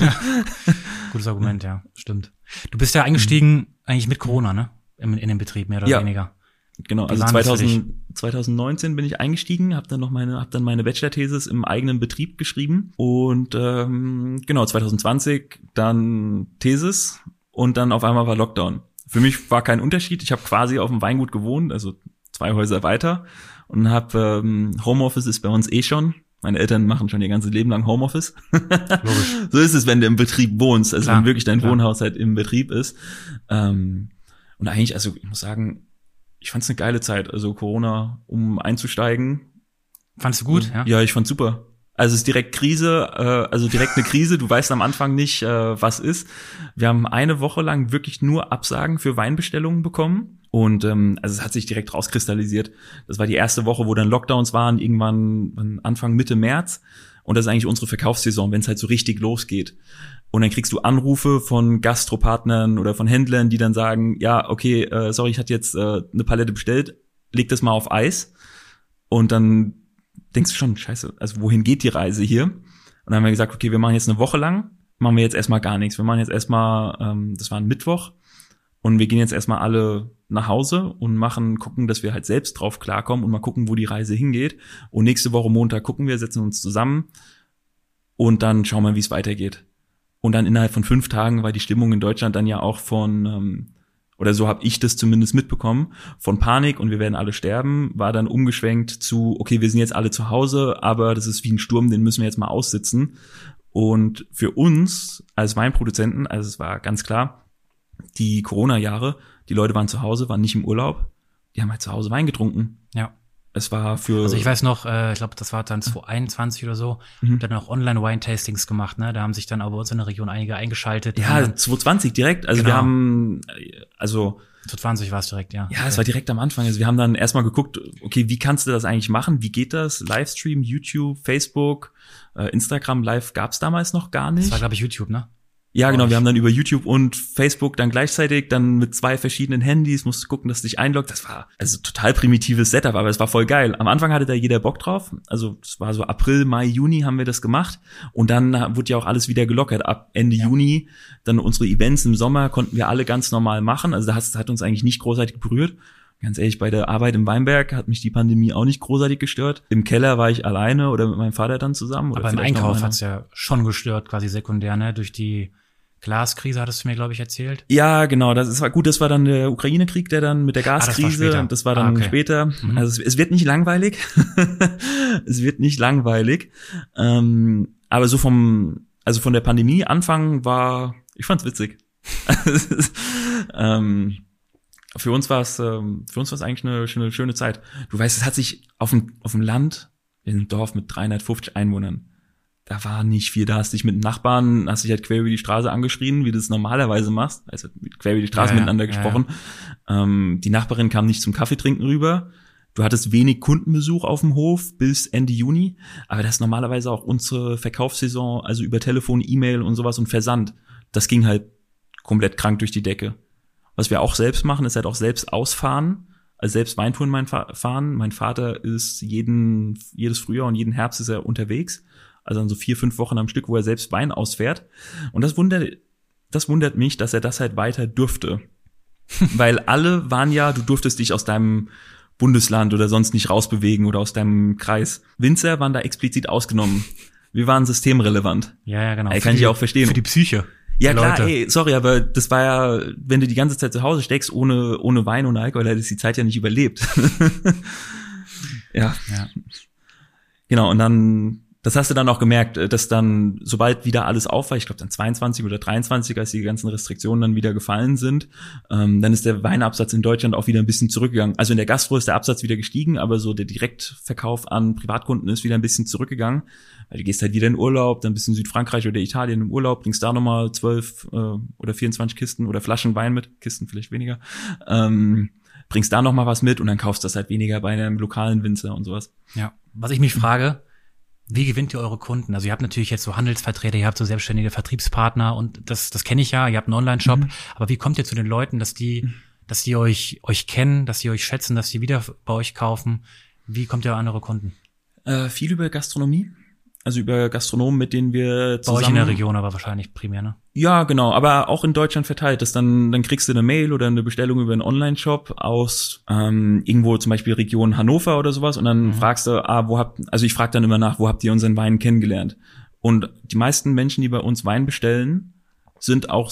Gutes Argument, ja, stimmt. Du bist ja eingestiegen mhm. eigentlich mit Corona, ne? In, in den Betrieb, mehr oder ja. weniger. Genau, also zweitausend, zwanzig neunzehn bin ich eingestiegen, habe dann noch meine, habe dann meine Bachelor-Thesis im eigenen Betrieb geschrieben und ähm, genau zwanzig zwanzig dann Thesis und dann auf einmal war Lockdown. Für mich war kein Unterschied. Ich habe quasi auf dem Weingut gewohnt, also zwei Häuser weiter und habe ähm, Homeoffice ist bei uns eh schon. Meine Eltern machen schon ihr ganzes Leben lang Homeoffice. Logisch. So ist es, wenn du im Betrieb wohnst, also klar, wenn wirklich dein klar. Wohnhaus halt im Betrieb ist. Ähm, und eigentlich, also ich muss sagen, ich fand's eine geile Zeit, also Corona, um einzusteigen. Fandst du gut, ja? Ja, ich fand's super. Also es ist direkt Krise, äh, also direkt eine Krise, du weißt am Anfang nicht, äh, was ist. Wir haben eine Woche lang wirklich nur Absagen für Weinbestellungen bekommen und ähm, also es hat sich direkt rauskristallisiert. Das war die erste Woche, wo dann Lockdowns waren, irgendwann Anfang, Mitte März und das ist eigentlich unsere Verkaufssaison, wenn es halt so richtig losgeht. Und dann kriegst du Anrufe von Gastropartnern oder von Händlern, die dann sagen, ja, okay, äh, sorry, ich hatte jetzt äh, eine Palette bestellt, leg das mal auf Eis. Und dann denkst du schon, scheiße, also wohin geht die Reise hier? Und dann haben wir gesagt, okay, wir machen jetzt eine Woche lang, machen wir jetzt erstmal gar nichts. Wir machen jetzt erstmal, ähm, das war ein Mittwoch, und wir gehen jetzt erstmal alle nach Hause und machen, gucken, dass wir halt selbst drauf klarkommen und mal gucken, wo die Reise hingeht. Und nächste Woche Montag gucken wir, setzen uns zusammen und dann schauen wir, wie es weitergeht. Und dann innerhalb von fünf Tagen war die Stimmung in Deutschland dann ja auch von, ähm, oder so habe ich das zumindest mitbekommen, von Panik und wir werden alle sterben, war dann umgeschwenkt zu, okay, wir sind jetzt alle zu Hause, aber das ist wie ein Sturm, den müssen wir jetzt mal aussitzen. Und für uns als Weinproduzenten, also es war ganz klar, die Corona-Jahre, die Leute waren zu Hause, waren nicht im Urlaub, die haben halt zu Hause Wein getrunken. Ja. Es war für... Also ich weiß noch, äh, ich glaube, das war dann zwanzig einundzwanzig oder so, mhm. dann auch Online-Wine-Tastings gemacht, ne? Da haben sich dann aber bei uns in der Region einige eingeschaltet. Ja, zwanzig zwanzig direkt. Also genau. wir haben, also... zwanzig zwanzig war es direkt, ja. Ja, es okay. war direkt am Anfang. Also wir haben dann erstmal geguckt, okay, wie kannst du das eigentlich machen? Wie geht das? Livestream, YouTube, Facebook, äh, Instagram Live gab's damals noch gar nicht. Das war, glaube ich, YouTube, ne? Ja, genau, wir haben dann über YouTube und Facebook dann gleichzeitig dann mit zwei verschiedenen Handys, musst gucken, dass du dich einloggt. Das war also total primitives Setup, aber es war voll geil. Am Anfang hatte da jeder Bock drauf. Also es war so April, Mai, Juni haben wir das gemacht. Und dann wurde ja auch alles wieder gelockert. Ab Ende ja. Juni, dann unsere Events im Sommer konnten wir alle ganz normal machen. Also das hat uns eigentlich nicht großartig berührt. Ganz ehrlich, bei der Arbeit im Weinberg hat mich die Pandemie auch nicht großartig gestört. Im Keller war ich alleine oder mit meinem Vater dann zusammen. Oder aber im Einkauf hat's ja schon gestört, quasi sekundär, ne? Durch die Glaskrise hattest du mir, glaube ich, erzählt. Ja, genau. Das ist war gut. Das war dann der Ukraine-Krieg, der dann mit der Gaskrise. Ah, das war, das war dann ah, okay. später. Mhm. Also es, es wird nicht langweilig. Es wird nicht langweilig. Ähm, aber so vom, also von der Pandemie Anfang war, ich fand's witzig. ähm, für uns war es, ähm, für uns war es eigentlich eine, eine schöne Zeit. Du weißt, es hat sich auf dem auf dem Land, in einem Dorf mit dreihundertfünfzig Einwohnern. Da war nicht viel, da hast dich mit Nachbarn, hast dich halt quer über die Straße angeschrien, wie du es normalerweise machst, also quer über die Straße ja, miteinander ja, gesprochen. Ja. Ähm, die Nachbarin kam nicht zum Kaffeetrinken rüber. Du hattest wenig Kundenbesuch auf dem Hof bis Ende Juni, aber das ist normalerweise auch unsere Verkaufssaison, also über Telefon, E-Mail und sowas und Versand. Das ging halt komplett krank durch die Decke. Was wir auch selbst machen, ist halt auch selbst ausfahren, also selbst Weintouren mein fahren. Mein Vater ist jeden jedes Frühjahr und jeden Herbst ist er unterwegs. Also dann so vier, fünf Wochen am Stück, wo er selbst Wein ausfährt. Und das wundert, das wundert mich, dass er das halt weiter durfte. Weil alle waren ja, du durftest dich aus deinem Bundesland oder sonst nicht rausbewegen oder aus deinem Kreis. Winzer waren da explizit ausgenommen. Wir waren systemrelevant. Ja, ja, genau. Ey, kann ich auch verstehen. Für die Psyche. Ja, klar, Leute. Ey, sorry, aber das war ja, wenn du die ganze Zeit zu Hause steckst, ohne, ohne Wein, ohne Alkohol, hättest du die Zeit ja nicht überlebt. ja. ja. Genau, und dann Das hast du dann auch gemerkt, dass dann, sobald wieder alles auf war, ich glaube dann zweiundzwanzig oder dreiundzwanzig, als die ganzen Restriktionen dann wieder gefallen sind, ähm, dann ist der Weinabsatz in Deutschland auch wieder ein bisschen zurückgegangen. Also in der Gastro ist der Absatz wieder gestiegen, aber so der Direktverkauf an Privatkunden ist wieder ein bisschen zurückgegangen. Weil du gehst halt wieder in Urlaub, dann bist du in Südfrankreich oder Italien im Urlaub, bringst da nochmal zwölf äh, oder vierundzwanzig Kisten oder Flaschen Wein mit, Kisten vielleicht weniger, ähm, bringst da nochmal was mit und dann kaufst du das halt weniger bei einem lokalen Winzer und sowas. Ja, was ich mich frage, wie gewinnt ihr eure Kunden? Also ihr habt natürlich jetzt so Handelsvertreter, ihr habt so selbstständige Vertriebspartner und das das kenne ich ja, ihr habt einen Online-Shop, mhm. aber wie kommt ihr zu den Leuten, dass die dass die euch euch kennen, dass sie euch schätzen, dass sie wieder bei euch kaufen? Wie kommt ihr an eure Kunden? Äh, viel über Gastronomie, also über Gastronomen, mit denen wir zusammen... Bei euch in der Region aber wahrscheinlich primär, ne? Ja, genau, aber auch in Deutschland verteilt. Das dann, dann kriegst du eine Mail oder eine Bestellung über einen Online-Shop aus ähm, irgendwo zum Beispiel Region Hannover oder sowas und dann mhm. fragst du, ah, wo habt, also ich frage dann immer nach, wo habt ihr unseren Wein kennengelernt? Und die meisten Menschen, die bei uns Wein bestellen, sind auch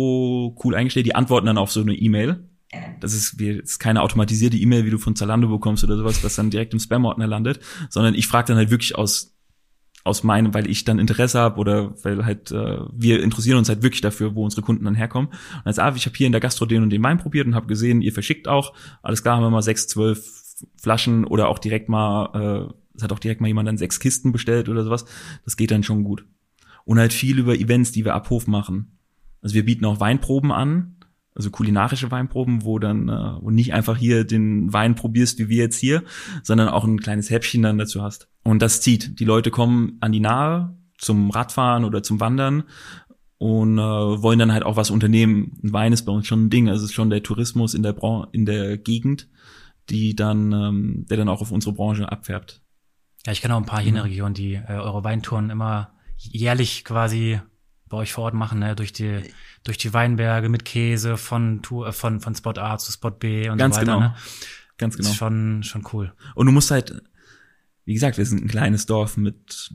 so cool eingestellt, die antworten dann auf so eine E-Mail. Das ist, wie, das ist keine automatisierte E-Mail, wie du von Zalando bekommst oder sowas, was dann direkt im Spam-Ordner landet, sondern ich frage dann halt wirklich aus aus meinem, weil ich dann Interesse habe oder weil halt äh, wir interessieren uns halt wirklich dafür, wo unsere Kunden dann herkommen. Und als ah, ich habe hier in der Gastro den und den Wein probiert und habe gesehen, ihr verschickt auch. Alles klar, haben wir mal sechs, zwölf Flaschen oder auch direkt mal, äh, es hat auch direkt mal jemand dann sechs Kisten bestellt oder sowas. Das geht dann schon gut. Und halt viel über Events, die wir ab Hof machen. Also wir bieten auch Weinproben an, also kulinarische Weinproben, wo dann äh, wo nicht einfach hier den Wein probierst, wie wir jetzt hier, sondern auch ein kleines Häppchen dann dazu hast. Und das zieht. Die Leute kommen an die Nahe zum Radfahren oder zum Wandern und äh, wollen dann halt auch was unternehmen. Ein Wein ist bei uns schon ein Ding. Also es ist schon der Tourismus in der Bran- in der Gegend, die dann, ähm, der dann auch auf unsere Branche abfärbt. Ja, ich kenne auch ein paar hier in der Region, die äh, eure Weintouren immer jährlich quasi bei euch vor Ort machen, ne, durch die durch die Weinberge mit Käse von Tour, von von Spot A zu Spot B und Ganz so weiter. Genau. Ne? Ganz genau. Das ist schon schon cool. Und du musst halt, wie gesagt, wir sind ein kleines Dorf mit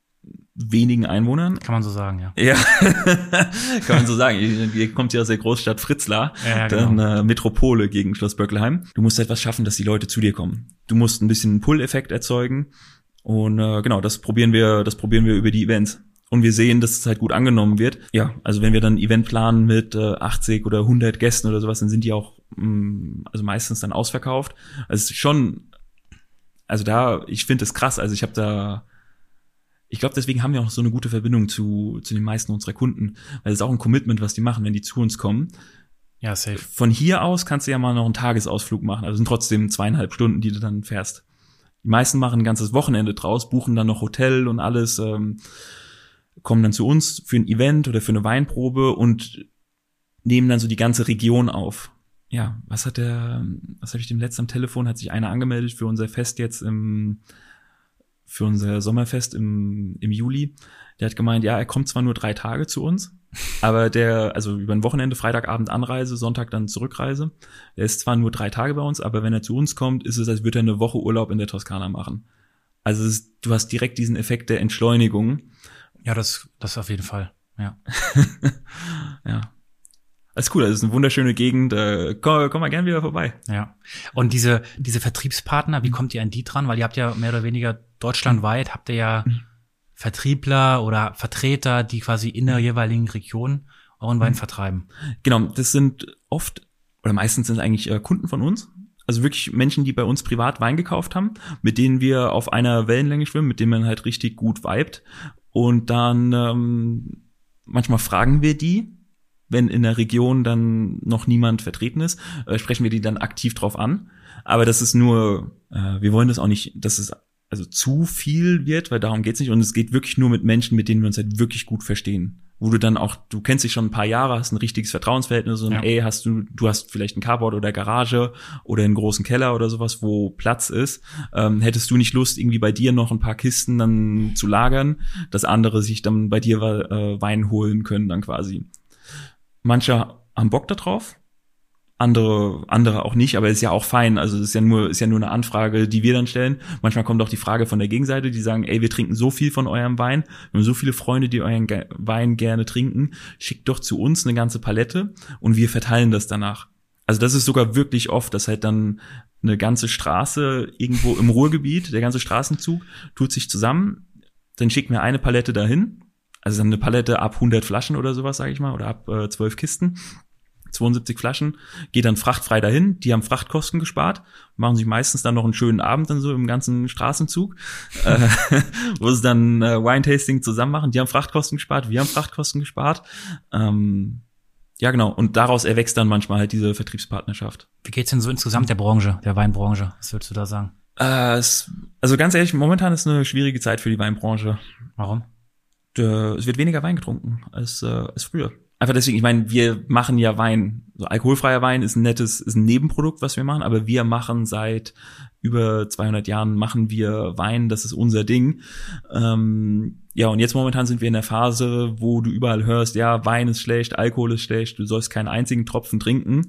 wenigen Einwohnern. Kann man so sagen, ja. Ja, kann man so sagen. Ihr, ihr kommt ja aus der Großstadt Fritzlar, ja, ja, dann genau. äh, Metropole gegen Schloss Böckelheim. Du musst halt was schaffen, dass die Leute zu dir kommen. Du musst ein bisschen einen Pull-Effekt erzeugen und äh, genau, das probieren wir, das probieren wir über die Events. Und wir sehen, dass es halt gut angenommen wird. Ja, also wenn wir dann ein Event planen mit äh, achtzig oder hundert Gästen oder sowas, dann sind die auch mh, also meistens dann ausverkauft. Also es ist schon, also da, ich finde es krass. Also ich habe da, ich glaube, deswegen haben wir auch so eine gute Verbindung zu zu den meisten unserer Kunden, weil es ist auch ein Commitment, was die machen, wenn die zu uns kommen. Ja, safe. Von hier aus kannst du ja mal noch einen Tagesausflug machen. Also sind trotzdem zweieinhalb Stunden, die du dann fährst. Die meisten machen ein ganzes Wochenende draus, buchen dann noch Hotel und alles. Ähm, kommen dann zu uns für ein Event oder für eine Weinprobe und nehmen dann so die ganze Region auf. Ja, was hat der, was habe ich dem letzten am Telefon, hat sich einer angemeldet für unser Fest jetzt im, für unser Sommerfest im, im Juli. Der hat gemeint, ja, er kommt zwar nur drei Tage zu uns, aber der, also über ein Wochenende, Freitagabend Anreise, Sonntag dann Zurückreise. Er ist zwar nur drei Tage bei uns, aber wenn er zu uns kommt, ist es, als würde er eine Woche Urlaub in der Toskana machen. Also es ist, du hast direkt diesen Effekt der Entschleunigung. Ja, das, das auf jeden Fall, ja. Ja. Das ist cool, das ist eine wunderschöne Gegend, äh, komm, komm mal gern wieder vorbei. Ja. Und diese, diese Vertriebspartner, wie kommt ihr an die dran? Weil ihr habt ja mehr oder weniger deutschlandweit, habt ihr ja Vertriebler oder Vertreter, die quasi in der jeweiligen Region euren Wein vertreiben. Genau, das sind oft, oder meistens sind es eigentlich äh, Kunden von uns. Also wirklich Menschen, die bei uns privat Wein gekauft haben, mit denen wir auf einer Wellenlänge schwimmen, mit denen man halt richtig gut vibet. Und dann ähm, manchmal fragen wir die, wenn in der Region dann noch niemand vertreten ist, äh, sprechen wir die dann aktiv drauf an. Aber das ist nur, äh, wir wollen das auch nicht, dass es also zu viel wird, weil darum geht's nicht. Und es geht wirklich nur mit Menschen, mit denen wir uns halt wirklich gut verstehen. Wo du dann auch, du kennst dich schon ein paar Jahre, hast ein richtiges Vertrauensverhältnis und ja. ey, hast du, du hast vielleicht ein Carport oder Garage oder einen großen Keller oder sowas, wo Platz ist. Ähm, hättest du nicht Lust, irgendwie bei dir noch ein paar Kisten dann zu lagern, dass andere sich dann bei dir äh, Wein holen können dann quasi. Manche haben Bock da drauf, andere andere auch nicht, aber ist ja auch fein. Also es ist ja nur ist ja nur eine Anfrage, die wir dann stellen. Manchmal kommt auch die Frage von der Gegenseite, die sagen, ey, wir trinken so viel von eurem Wein, wir haben so viele Freunde, die euren Ge- Wein gerne trinken, schickt doch zu uns eine ganze Palette und wir verteilen das danach. Also das ist sogar wirklich oft, dass halt dann eine ganze Straße irgendwo im Ruhrgebiet, der ganze Straßenzug tut sich zusammen, dann schickt mir eine Palette dahin, also dann eine Palette ab hundert Flaschen oder sowas, sage ich mal, oder ab äh, zwölf Kisten, zweiundsiebzig Flaschen, geht dann frachtfrei dahin, die haben Frachtkosten gespart, machen sich meistens dann noch einen schönen Abend dann so im ganzen Straßenzug, äh, wo sie dann äh, Wine-Tasting zusammen machen, die haben Frachtkosten gespart, wir haben Frachtkosten gespart, ähm, ja genau, und daraus erwächst dann manchmal halt diese Vertriebspartnerschaft. Wie geht's denn so insgesamt der Branche, der Weinbranche, was würdest du da sagen? Äh, es, also ganz ehrlich, momentan ist eine schwierige Zeit für die Weinbranche. Warum? Der, es wird weniger Wein getrunken als, äh, als früher. Einfach deswegen, ich meine, wir machen ja Wein, so alkoholfreier Wein ist ein nettes, ist ein Nebenprodukt, was wir machen, aber wir machen seit über zweihundert Jahren machen wir Wein, das ist unser Ding. Ähm, ja, und jetzt momentan sind wir in der Phase, wo du überall hörst, ja, Wein ist schlecht, Alkohol ist schlecht, du sollst keinen einzigen Tropfen trinken.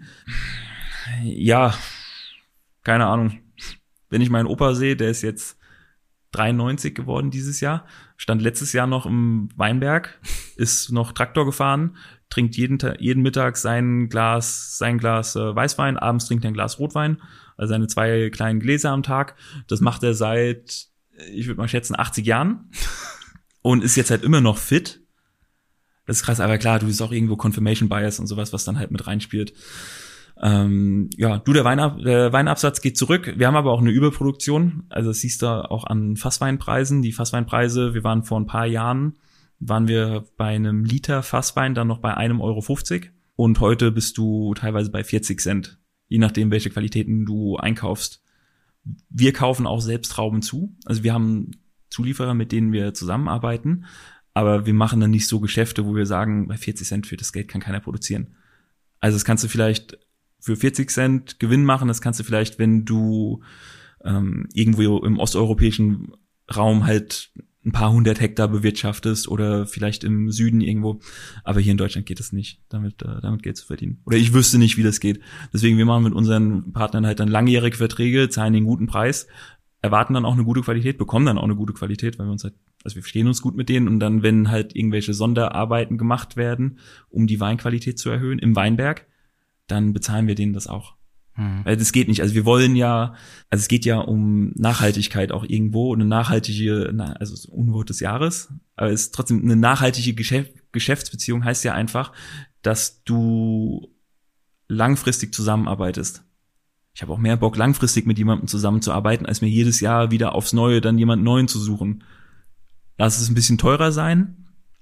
Ja, keine Ahnung. Wenn ich meinen Opa sehe, der ist jetzt dreiundneunzig geworden dieses Jahr, stand letztes Jahr noch im Weinberg, ist noch Traktor gefahren, trinkt jeden Ta- jeden Mittag sein Glas sein Glas äh, Weißwein, abends trinkt er ein Glas Rotwein, also seine zwei kleinen Gläser am Tag. Das macht er seit, ich würde mal schätzen, achtzig Jahren und ist jetzt halt immer noch fit. Das ist krass, aber klar, du bist auch irgendwo Confirmation Bias und sowas, was dann halt mit reinspielt. Ähm, ja, du, der, Weinab- der Weinabsatz geht zurück. Wir haben aber auch eine Überproduktion. Also das siehst du auch an Fassweinpreisen. Die Fassweinpreise, wir waren vor ein paar Jahren, waren wir bei einem Liter Fasswein dann noch bei einem Euro fünfzig. Und heute bist du teilweise bei vierzig Cent. Je nachdem, welche Qualitäten du einkaufst. Wir kaufen auch selbst Trauben zu. Also wir haben Zulieferer, mit denen wir zusammenarbeiten. Aber wir machen dann nicht so Geschäfte, wo wir sagen, bei vierzig Cent für das Geld kann keiner produzieren. Also das kannst du vielleicht für vierzig Cent Gewinn machen, das kannst du vielleicht, wenn du ähm, irgendwo im osteuropäischen Raum halt ein paar hundert Hektar bewirtschaftest oder vielleicht im Süden irgendwo. Aber hier in Deutschland geht es nicht, damit äh, damit Geld zu verdienen. Oder ich wüsste nicht, wie das geht. Deswegen, wir machen mit unseren Partnern halt dann langjährige Verträge, zahlen den guten Preis, erwarten dann auch eine gute Qualität, bekommen dann auch eine gute Qualität, weil wir uns halt, also wir verstehen uns gut mit denen und dann, wenn halt irgendwelche Sonderarbeiten gemacht werden, um die Weinqualität zu erhöhen im Weinberg, dann bezahlen wir denen das auch. Hm. Weil das geht nicht. Also wir wollen ja, also es geht ja um Nachhaltigkeit auch irgendwo, eine nachhaltige, also das Unwort des Jahres, aber es ist trotzdem eine nachhaltige Geschäft, Geschäftsbeziehung heißt ja einfach, dass du langfristig zusammenarbeitest. Ich habe auch mehr Bock, langfristig mit jemandem zusammenzuarbeiten, als mir jedes Jahr wieder aufs Neue dann jemand Neuen zu suchen. Lass es ein bisschen teurer sein,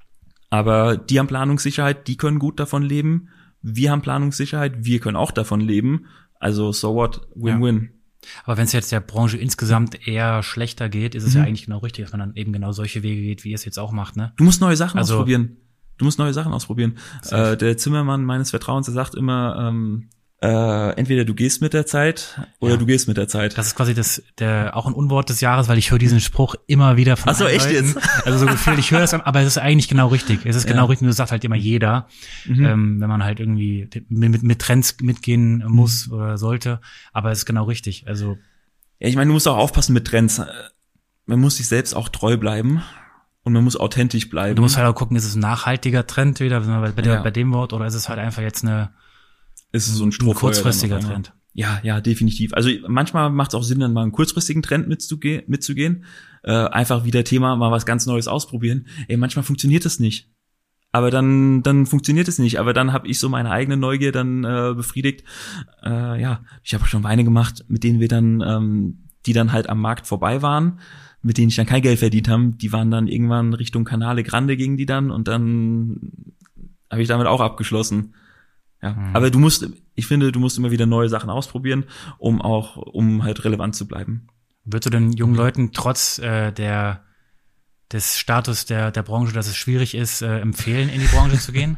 aber die haben Planungssicherheit, die können gut davon leben. Wir haben Planungssicherheit, wir können auch davon leben. Also so what, win-win. Ja. Aber wenn es jetzt der Branche insgesamt eher schlechter geht, ist es mhm. ja eigentlich genau richtig, dass man dann eben genau solche Wege geht, wie ihr es jetzt auch macht, ne? Du musst neue Sachen also, ausprobieren. Du musst neue Sachen ausprobieren. Äh, der Zimmermann meines Vertrauens, der sagt immer, ähm, äh, entweder du gehst mit der Zeit oder ja. du gehst mit der Zeit. Das ist quasi das, der, auch ein Unwort des Jahres, weil ich höre diesen Spruch immer wieder von Ach so, echt Leuten. jetzt? Also so gefühlt, ich höre das, aber es ist eigentlich genau richtig. Es ist genau ja. richtig, das sagt halt immer jeder, mhm. ähm, wenn man halt irgendwie mit, mit, mit Trends mitgehen muss mhm. oder sollte. Aber es ist genau richtig. Also ja, ich meine, du musst auch aufpassen mit Trends. Man muss sich selbst auch treu bleiben. Und man muss authentisch bleiben. Du musst halt auch gucken, ist es ein nachhaltiger Trend wieder, bei, bei, ja. bei dem Wort, oder ist es halt einfach jetzt eine, ist es so ein, ein kurzfristiger Trend? Ja, ja, definitiv. Also manchmal macht es auch Sinn, dann mal einen kurzfristigen Trend mitzugehen, mitzugehen. Äh, einfach wieder Thema, mal was ganz Neues ausprobieren. Ey, manchmal funktioniert das nicht. Aber dann dann funktioniert es nicht. Aber dann habe ich so meine eigene Neugier dann äh, befriedigt. Äh, ja, ich habe schon Weine gemacht, mit denen wir dann, ähm, die dann halt am Markt vorbei waren, mit denen ich dann kein Geld verdient haben, die waren dann irgendwann Richtung Canale Grande gingen die dann und dann habe ich damit auch abgeschlossen. Ja, mhm. Aber du musst, ich finde, du musst immer wieder neue Sachen ausprobieren, um auch, um halt relevant zu bleiben. Würdest du den jungen Leuten trotz äh, der des Status der der Branche, dass es schwierig ist, äh, empfehlen, in die Branche zu gehen?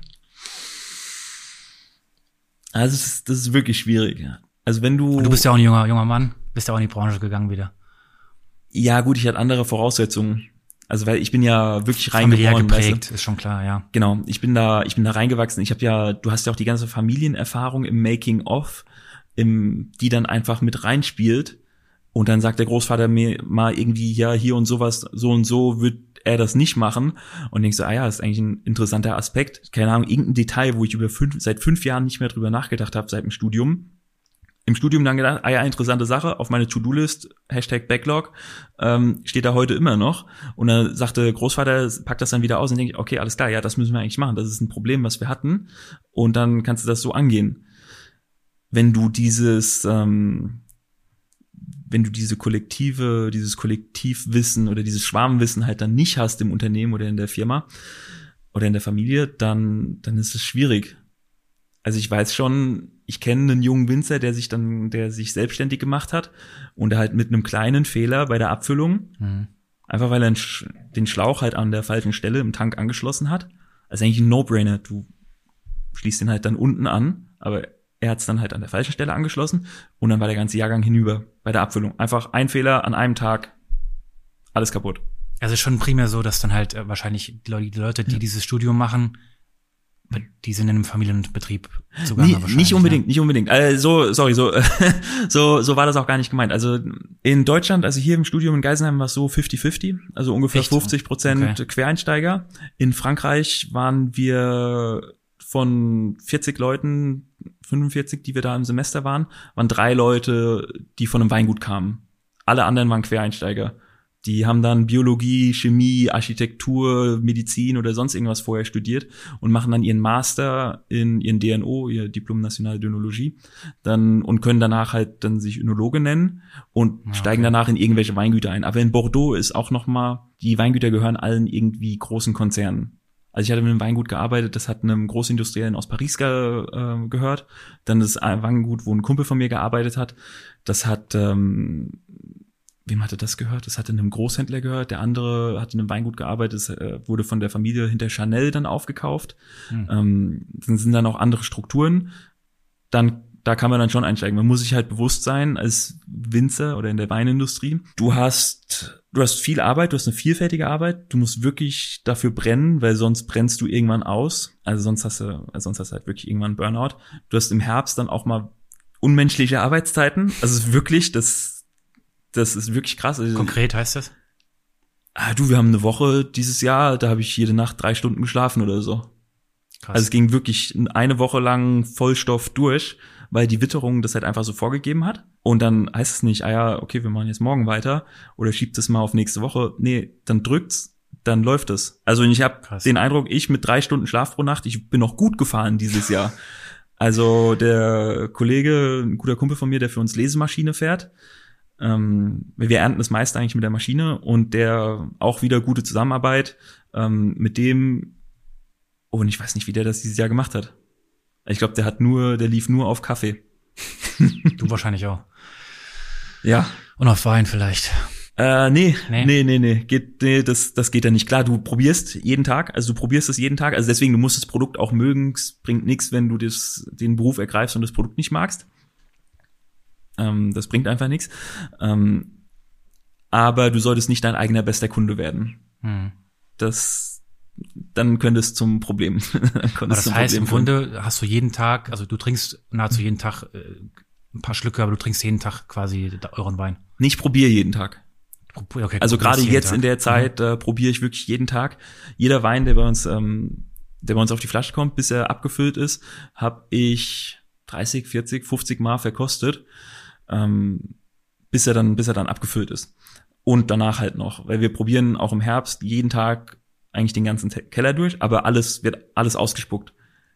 Also das ist, das ist wirklich schwierig. Also wenn du, und du bist ja auch ein junger junger Mann, bist ja auch in die Branche gegangen wieder. Ja, gut, ich hatte andere Voraussetzungen. Also weil ich bin ja wirklich familiär reingeboren, geprägt, weißt du? Ist schon klar, ja. Genau, ich bin da, ich bin da reingewachsen. Ich habe ja, du hast ja auch die ganze Familienerfahrung im Making of, im, die dann einfach mit reinspielt. Und dann sagt der Großvater mir mal irgendwie, ja, hier und sowas, so und so wird er das nicht machen. Und denkst so, ah ja, das ist eigentlich ein interessanter Aspekt. Keine Ahnung, irgendein Detail, wo ich über fünf, seit fünf Jahren nicht mehr drüber nachgedacht habe, seit dem Studium. im Studium dann gedacht, ah ja, interessante Sache, auf meine To-Do-List, Hashtag Backlog, ähm, steht da heute immer noch. Und dann sagte Großvater, packt das dann wieder aus und denke ich, okay, alles klar, ja, das müssen wir eigentlich machen. Das ist ein Problem, was wir hatten. Und dann kannst du das so angehen. Wenn du dieses, ähm, wenn du diese kollektive, dieses Kollektivwissen oder dieses Schwarmwissen halt dann nicht hast im Unternehmen oder in der Firma oder in der Familie, dann, dann ist es schwierig. Also ich weiß schon, ich kenne einen jungen Winzer, der sich dann, der sich selbstständig gemacht hat und halt mit einem kleinen Fehler bei der Abfüllung, mhm. einfach weil er den Schlauch halt an der falschen Stelle im Tank angeschlossen hat. Also eigentlich ein No-Brainer. Du schließt den halt dann unten an, aber er hat es dann halt an der falschen Stelle angeschlossen und dann war der ganze Jahrgang hinüber bei der Abfüllung. Einfach ein Fehler an einem Tag, alles kaputt. Also schon primär so, dass dann halt äh, wahrscheinlich die Leute, die, Leute, die ja. dieses Studium machen, die sind in einem Familienbetrieb sogar Nie, wahrscheinlich. Nicht unbedingt, ne? nicht unbedingt. Also, sorry, so, so, so war das auch gar nicht gemeint. Also in Deutschland, also hier im Studium in Geisenheim war es so fifty fifty, also ungefähr Echt? fünfzig Prozent okay. Quereinsteiger. In Frankreich waren wir von vierzig Leuten, fünfundvierzig, die wir da im Semester waren, waren drei Leute, die von einem Weingut kamen. Alle anderen waren Quereinsteiger. Die haben dann Biologie, Chemie, Architektur, Medizin oder sonst irgendwas vorher studiert und machen dann ihren Master in ihren D N O, ihr Diplom National d'Önologie, dann und können danach halt dann sich Önologe nennen und ja, steigen okay. danach in irgendwelche Weingüter ein. Aber in Bordeaux ist auch noch mal, die Weingüter gehören allen irgendwie großen Konzernen. Also ich hatte mit einem Weingut gearbeitet, das hat einem Großindustriellen aus Paris ge, äh, gehört. Dann das Weingut, wo ein Kumpel von mir gearbeitet hat, das hat ähm, wem hatte das gehört? Das hatte einem Großhändler gehört. Der andere hatte in einem Weingut gearbeitet. Das äh, wurde von der Familie hinter Chanel dann aufgekauft. Hm. Ähm, dann sind dann auch andere Strukturen. Dann, da kann man dann schon einsteigen. Man muss sich halt bewusst sein als Winzer oder in der Weinindustrie. Du hast, du hast viel Arbeit, du hast eine vielfältige Arbeit. Du musst wirklich dafür brennen, weil sonst brennst du irgendwann aus. Also sonst hast du, also sonst hast du halt wirklich irgendwann einen Burnout. Du hast im Herbst dann auch mal unmenschliche Arbeitszeiten. Also es ist wirklich, das Das ist wirklich krass. Konkret heißt das? Ah, du, wir haben eine Woche dieses Jahr, da habe ich jede Nacht drei Stunden geschlafen oder so. Krass. Also es ging wirklich eine Woche lang Vollstoff durch, weil die Witterung das halt einfach so vorgegeben hat. Und dann heißt es nicht, ah ja, okay, wir machen jetzt morgen weiter oder schiebt es mal auf nächste Woche. Nee, dann drückt's, dann läuft es. Also ich habe den Eindruck, ich mit drei Stunden Schlaf pro Nacht, ich bin noch gut gefahren dieses Jahr. Also der Kollege, ein guter Kumpel von mir, der für uns Lesemaschine fährt, Ähm, wir ernten das meiste eigentlich mit der Maschine und der auch wieder gute Zusammenarbeit ähm, mit dem, oh, und ich weiß nicht, wie der das dieses Jahr gemacht hat. Ich glaube, der hat nur, der lief nur auf Kaffee. Du wahrscheinlich auch. Ja. Und auf Wein vielleicht. Äh, nee, nee, nee, nee, nee, geht, nee, das, das geht ja nicht. Klar, du probierst jeden Tag, also du probierst es jeden Tag, also deswegen, du musst das Produkt auch mögen, es bringt nichts, wenn du das, den Beruf ergreifst und das Produkt nicht magst. Ähm, das bringt einfach nichts. Ähm, aber du solltest nicht dein eigener bester Kunde werden. Hm. Das, dann könnte es zum Problem. dann aber das heißt, Problem im Grunde hast du jeden Tag, also du trinkst nahezu jeden Tag äh, ein paar Schlücke, aber du trinkst jeden Tag quasi euren Wein. Ich probiere jeden Tag. Okay, also gerade jetzt Tag. in der Zeit mhm. äh, probiere ich wirklich jeden Tag. Jeder Wein, der bei uns, ähm, der bei uns auf die Flasche kommt, bis er abgefüllt ist, habe ich dreißig, vierzig, fünfzig Mal verkostet. Ähm, bis er dann, bis er dann abgefüllt ist. Und danach halt noch, weil wir probieren auch im Herbst jeden Tag eigentlich den ganzen Keller durch, aber alles wird alles ausgespuckt.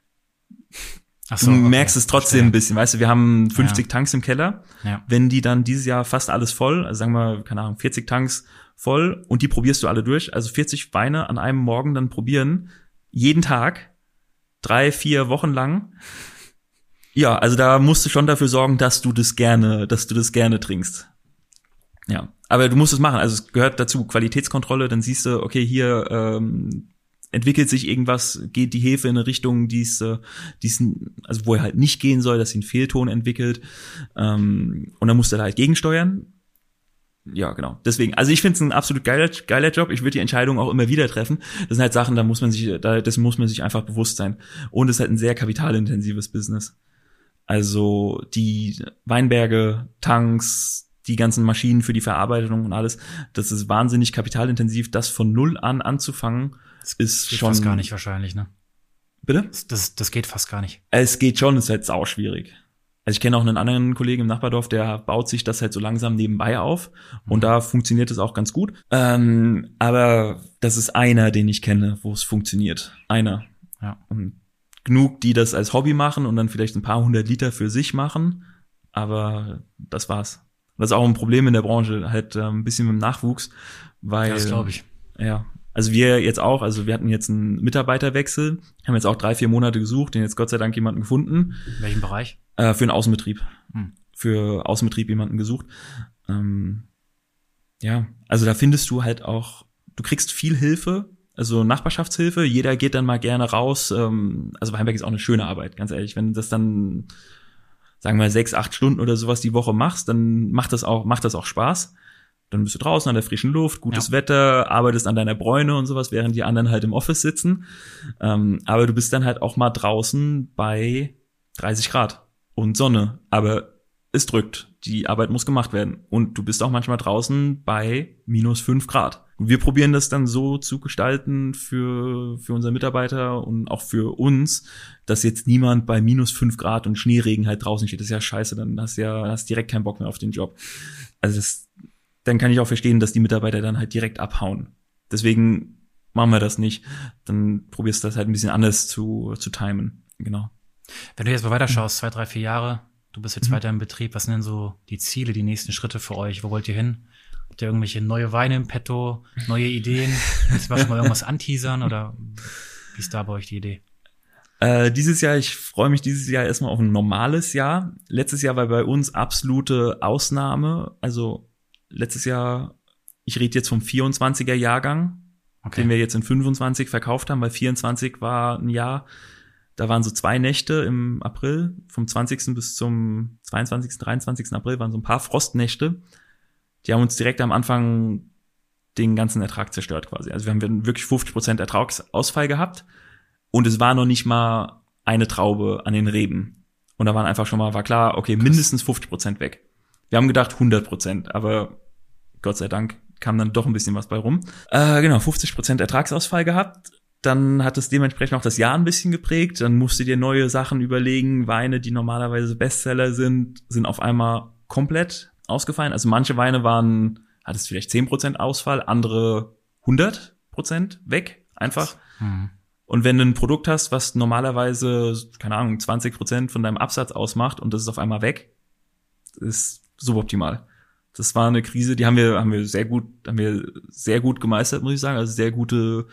Ach so, du merkst okay. es trotzdem Verstehe. ein bisschen, weißt du, wir haben fünfzig ja. Tanks im Keller. Ja. Wenn die dann dieses Jahr fast alles voll, also sagen wir, keine Ahnung, vierzig Tanks voll und die probierst du alle durch, also vierzig Weine an einem Morgen dann probieren, jeden Tag, drei, vier Wochen lang. Ja, also da musst du schon dafür sorgen, dass du das gerne, dass du das gerne trinkst. Ja, aber du musst es machen. Also es gehört dazu Qualitätskontrolle. Dann siehst du, okay, hier ähm, entwickelt sich irgendwas, geht die Hefe in eine Richtung, die es, äh, die es, also wo er halt nicht gehen soll, dass sie einen Fehlton entwickelt. Ähm, und dann musst du da halt gegensteuern. Ja, genau. Deswegen, also ich finde es ein absolut geiler, geiler Job. Ich würde die Entscheidung auch immer wieder treffen. Das sind halt Sachen, da muss man sich, da, das muss man sich einfach bewusst sein. Und es ist halt ein sehr kapitalintensives Business. Also die Weinberge, Tanks, die ganzen Maschinen für die Verarbeitung und alles, das ist wahnsinnig kapitalintensiv. Das von null an anzufangen, das ist geht schon fast gar nicht wahrscheinlich, ne? Bitte? Das, das geht fast gar nicht. Es geht schon, ist halt sauschwierig. Also ich kenne auch einen anderen Kollegen im Nachbardorf, der baut sich das halt so langsam nebenbei auf und mhm. da funktioniert es auch ganz gut. Ähm, aber das ist einer, den ich kenne, wo es funktioniert. Einer. Ja. Und genug, die das als Hobby machen und dann vielleicht ein paar hundert Liter für sich machen, aber das war's. Das ist auch ein Problem in der Branche, halt äh, ein bisschen mit dem Nachwuchs, weil ja, das glaube ich. Ja, also wir jetzt auch, also wir hatten jetzt einen Mitarbeiterwechsel, haben jetzt auch drei, vier Monate gesucht, den jetzt Gott sei Dank jemanden gefunden. In welchem Bereich? Äh, für einen Außenbetrieb. Hm. Für Außenbetrieb jemanden gesucht. Ähm, ja, also da findest du halt auch, du kriegst viel Hilfe, also Nachbarschaftshilfe, jeder geht dann mal gerne raus. Ähm, also Weinberg ist auch eine schöne Arbeit, ganz ehrlich. Wenn du das dann, sagen wir, sechs, acht Stunden oder sowas die Woche machst, dann macht das auch, macht das auch Spaß. Dann bist du draußen an der frischen Luft, gutes ja. Wetter, arbeitest an deiner Bräune und sowas, während die anderen halt im Office sitzen. Ähm, aber du bist dann halt auch mal draußen bei dreißig Grad und Sonne. Aber es drückt. Die Arbeit muss gemacht werden. Und du bist auch manchmal draußen bei minus fünf Grad. Und wir probieren das dann so zu gestalten für, für unsere Mitarbeiter und auch für uns, dass jetzt niemand bei minus fünf Grad und Schneeregen halt draußen steht. Das ist ja scheiße, dann hast du ja, hast direkt keinen Bock mehr auf den Job. Also das, dann kann ich auch verstehen, dass die Mitarbeiter dann halt direkt abhauen. Deswegen machen wir das nicht. Dann probierst du das halt ein bisschen anders zu, zu timen. Genau. Wenn du jetzt mal weiterschaust, zwei, drei, vier Jahre, du bist jetzt mhm. weiter im Betrieb, was sind denn so die Ziele, die nächsten Schritte für euch? Wo wollt ihr hin? Habt ihr irgendwelche neue Weine im Petto, neue Ideen? Willst du schon mal irgendwas anteasern oder wie ist da bei euch die Idee? Äh, dieses Jahr, ich freue mich dieses Jahr erstmal auf ein normales Jahr. Letztes Jahr war bei uns absolute Ausnahme. Also letztes Jahr, ich rede jetzt vom vierundzwanziger Jahrgang, okay. den wir jetzt in fünfundzwanzig verkauft haben, weil vierundzwanzig war ein Jahr, da waren so zwei Nächte im April, vom zwanzigsten bis zum zweiundzwanzigsten, dreiundzwanzigsten April waren so ein paar Frostnächte. Die haben uns direkt am Anfang den ganzen Ertrag zerstört quasi. Also wir haben wirklich fünfzig Prozent Ertragsausfall gehabt und es war noch nicht mal eine Traube an den Reben. Und da waren einfach schon mal, war klar, okay, mindestens fünfzig Prozent weg. Wir haben gedacht hundert Prozent, aber Gott sei Dank kam dann doch ein bisschen was bei rum. Äh, genau, fünfzig Prozent Ertragsausfall gehabt. Dann hat es dementsprechend auch das Jahr ein bisschen geprägt. Dann musst du dir neue Sachen überlegen. Weine, die normalerweise Bestseller sind, sind auf einmal komplett ausgefallen. Also manche Weine waren, hattest vielleicht zehn Prozent Ausfall, andere hundert Prozent weg, einfach. Mhm. Und wenn du ein Produkt hast, was normalerweise, keine Ahnung, zwanzig Prozent von deinem Absatz ausmacht und das ist auf einmal weg, ist suboptimal. Das war eine Krise, die haben wir haben wir sehr gut haben wir sehr gut gemeistert, muss ich sagen. Also sehr gute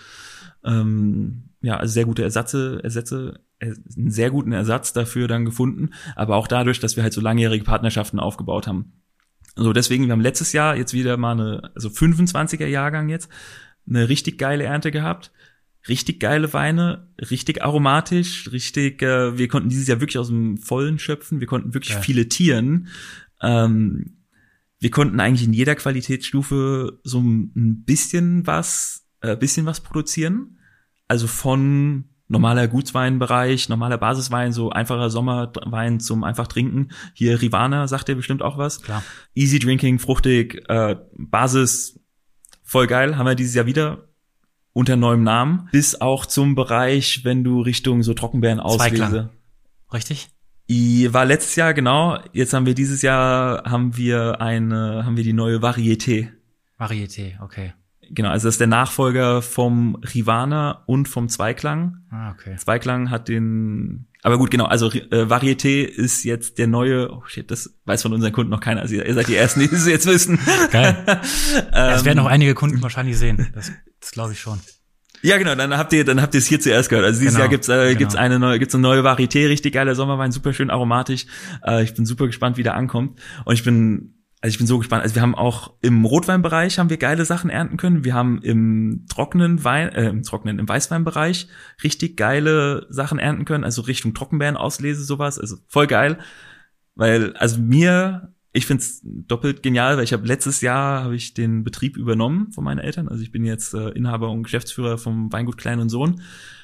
ähm, ja also sehr gute Ersatze Ersätze einen sehr guten Ersatz dafür dann gefunden. Aber auch dadurch, dass wir halt so langjährige Partnerschaften aufgebaut haben. Also deswegen, wir haben letztes Jahr jetzt wieder mal eine, also fünfundzwanziger Jahrgang jetzt, eine richtig geile Ernte gehabt. Richtig geile Weine, richtig aromatisch, richtig, äh, wir konnten dieses Jahr wirklich aus dem Vollen schöpfen, wir konnten wirklich ja. filetieren. Ähm, wir konnten eigentlich in jeder Qualitätsstufe so ein bisschen was, äh, bisschen was produzieren. Also von normaler Gutsweinbereich, normaler Basiswein, so einfacher Sommerwein zum einfach trinken. Hier Rivana sagt dir bestimmt auch was. Klar. Easy Drinking, fruchtig, äh, Basis, voll geil, haben wir dieses Jahr wieder unter neuem Namen. Bis auch zum Bereich, wenn du Richtung so Trockenbeeren auslese. Richtig? I war letztes Jahr, genau. Jetzt haben wir dieses Jahr, haben wir eine, haben wir die neue Varieté. Varieté, okay. Genau, also das ist der Nachfolger vom Rivana und vom Zweiklang. Ah, okay. Zweiklang hat den, aber gut, genau, also äh, Varieté ist jetzt der neue, oh shit, das weiß von unseren Kunden noch keiner, also ihr seid die Ersten, die es jetzt wissen. Geil. ähm, das werden auch einige Kunden wahrscheinlich sehen, das, das glaube ich schon. Ja, genau, dann habt ihr, dann habt ihr es hier zuerst gehört. Also dieses genau, Jahr gibt's, äh, genau. gibt's eine neue, gibt's eine neue Varieté, richtig geiler Sommerwein, super schön aromatisch. Äh, ich bin super gespannt, wie der ankommt. Und ich bin, also ich bin so gespannt. Also wir haben auch im Rotweinbereich haben wir geile Sachen ernten können. Wir haben im trockenen Wein, äh, im trockenen, im Weißweinbereich richtig geile Sachen ernten können. Also Richtung Trockenbeerenauslese, sowas. Also voll geil. Weil, also mir, ich find's doppelt genial, weil ich habe letztes Jahr habe ich den Betrieb übernommen von meinen Eltern. Also ich bin jetzt äh, Inhaber und Geschäftsführer vom Weingut Klein und Sohn.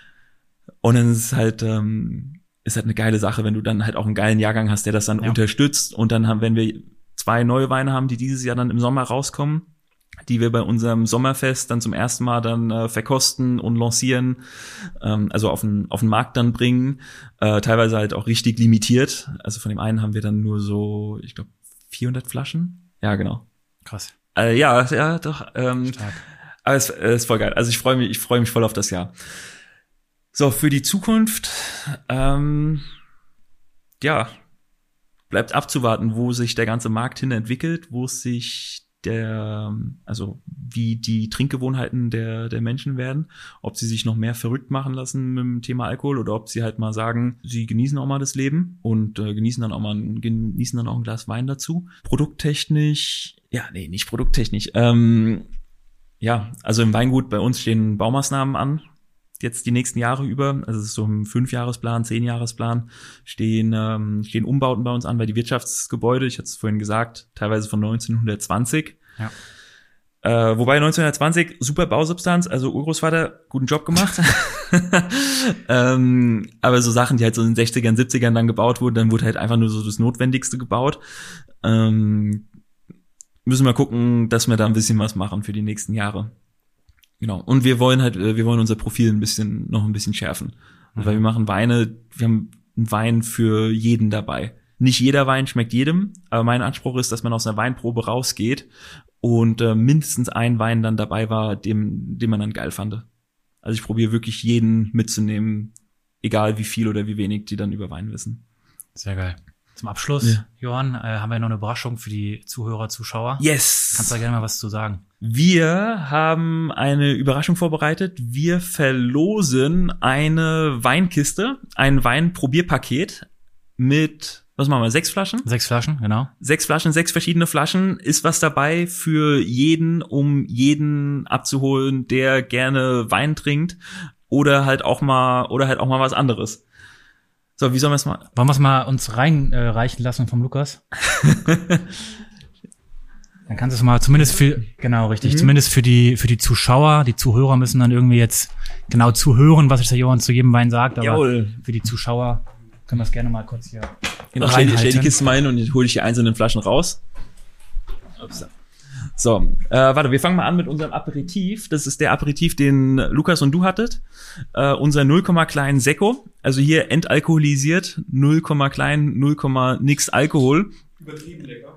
Und dann ist es halt ähm, ist halt eine geile Sache, wenn du dann halt auch einen geilen Jahrgang hast, der das dann ja. unterstützt. Und dann haben, wenn wir zwei neue Weine haben, die dieses Jahr dann im Sommer rauskommen, die wir bei unserem Sommerfest dann zum ersten Mal dann äh, verkosten und lancieren, ähm, also auf den auf den Markt dann bringen, äh, teilweise halt auch richtig limitiert. Also von dem einen haben wir dann nur so, ich glaube, vierhundert Flaschen. Ja, genau. Krass. Äh, ja, ja, doch. Ähm, Stark. Aber es äh, ist voll geil. Also ich freue mich, ich freue mich voll auf das Jahr. So, für die Zukunft, ähm, ja, bleibt abzuwarten, wo sich der ganze Markt hin entwickelt, wo sich der, also wie die Trinkgewohnheiten der der Menschen werden, ob sie sich noch mehr verrückt machen lassen mit dem Thema Alkohol oder ob sie halt mal sagen, sie genießen auch mal das Leben und äh, genießen dann auch mal ein, genießen dann auch ein Glas Wein dazu. Produkttechnisch, ja, nee, nicht produkttechnisch. Ähm, ja, also im Weingut bei uns stehen Baumaßnahmen an. Jetzt die nächsten Jahre über, also es ist so ein Fünfjahresplan, Zehnjahresplan, stehen ähm, stehen Umbauten bei uns an, weil die Wirtschaftsgebäude, ich hatte es vorhin gesagt, teilweise von neunzehnhundertzwanzig. Ja. Äh, wobei neunzehnhundertzwanzig, super Bausubstanz, also Urgroßvater, guten Job gemacht. ähm, aber so Sachen, die halt so in den sechzigern, siebzigern dann gebaut wurden, dann wurde halt einfach nur so das Notwendigste gebaut. Ähm, müssen wir gucken, dass wir da ein bisschen was machen für die nächsten Jahre. Genau. Und wir wollen halt, wir wollen unser Profil ein bisschen, noch ein bisschen schärfen. Mhm. Weil wir machen Weine, wir haben einen Wein für jeden dabei. Nicht jeder Wein schmeckt jedem, aber mein Anspruch ist, dass man aus einer Weinprobe rausgeht und äh, mindestens ein Wein dann dabei war, dem, den man dann geil fand. Also ich probiere wirklich jeden mitzunehmen, egal wie viel oder wie wenig die dann über Wein wissen. Sehr geil. Zum Abschluss, ja. Johann, äh, haben wir noch eine Überraschung für die Zuhörer, Zuschauer. Yes! Kannst du da gerne mal was zu sagen? Wir haben eine Überraschung vorbereitet. Wir verlosen eine Weinkiste, ein Weinprobierpaket mit, was machen wir, sechs Flaschen? Sechs Flaschen, genau. Sechs Flaschen, sechs verschiedene Flaschen. Ist was dabei für jeden, um jeden abzuholen, der gerne Wein trinkt oder halt auch mal, oder halt auch mal was anderes. So, wie sollen wir es mal? Wollen wir es mal uns reinreichen äh, lassen vom Lukas? Dann kannst du es mal zumindest für, genau, richtig, mhm. zumindest für die, für die Zuschauer, die Zuhörer müssen dann irgendwie jetzt genau zuhören, was sich der Johann zu jedem Wein sagt, aber Jawohl. Für die Zuschauer können wir es gerne mal kurz hier genau, reinhalten. Stell die Kiste mal hin und hole ich die einzelnen Flaschen raus. Ups. So, äh, warte, wir fangen mal an mit unserem Aperitif. Das ist der Aperitif, den Lukas und du hattet. Äh, unser null Komma klein Sekko. Also hier entalkoholisiert, null Komma klein, null Komma nix Alkohol. Übertrieben lecker.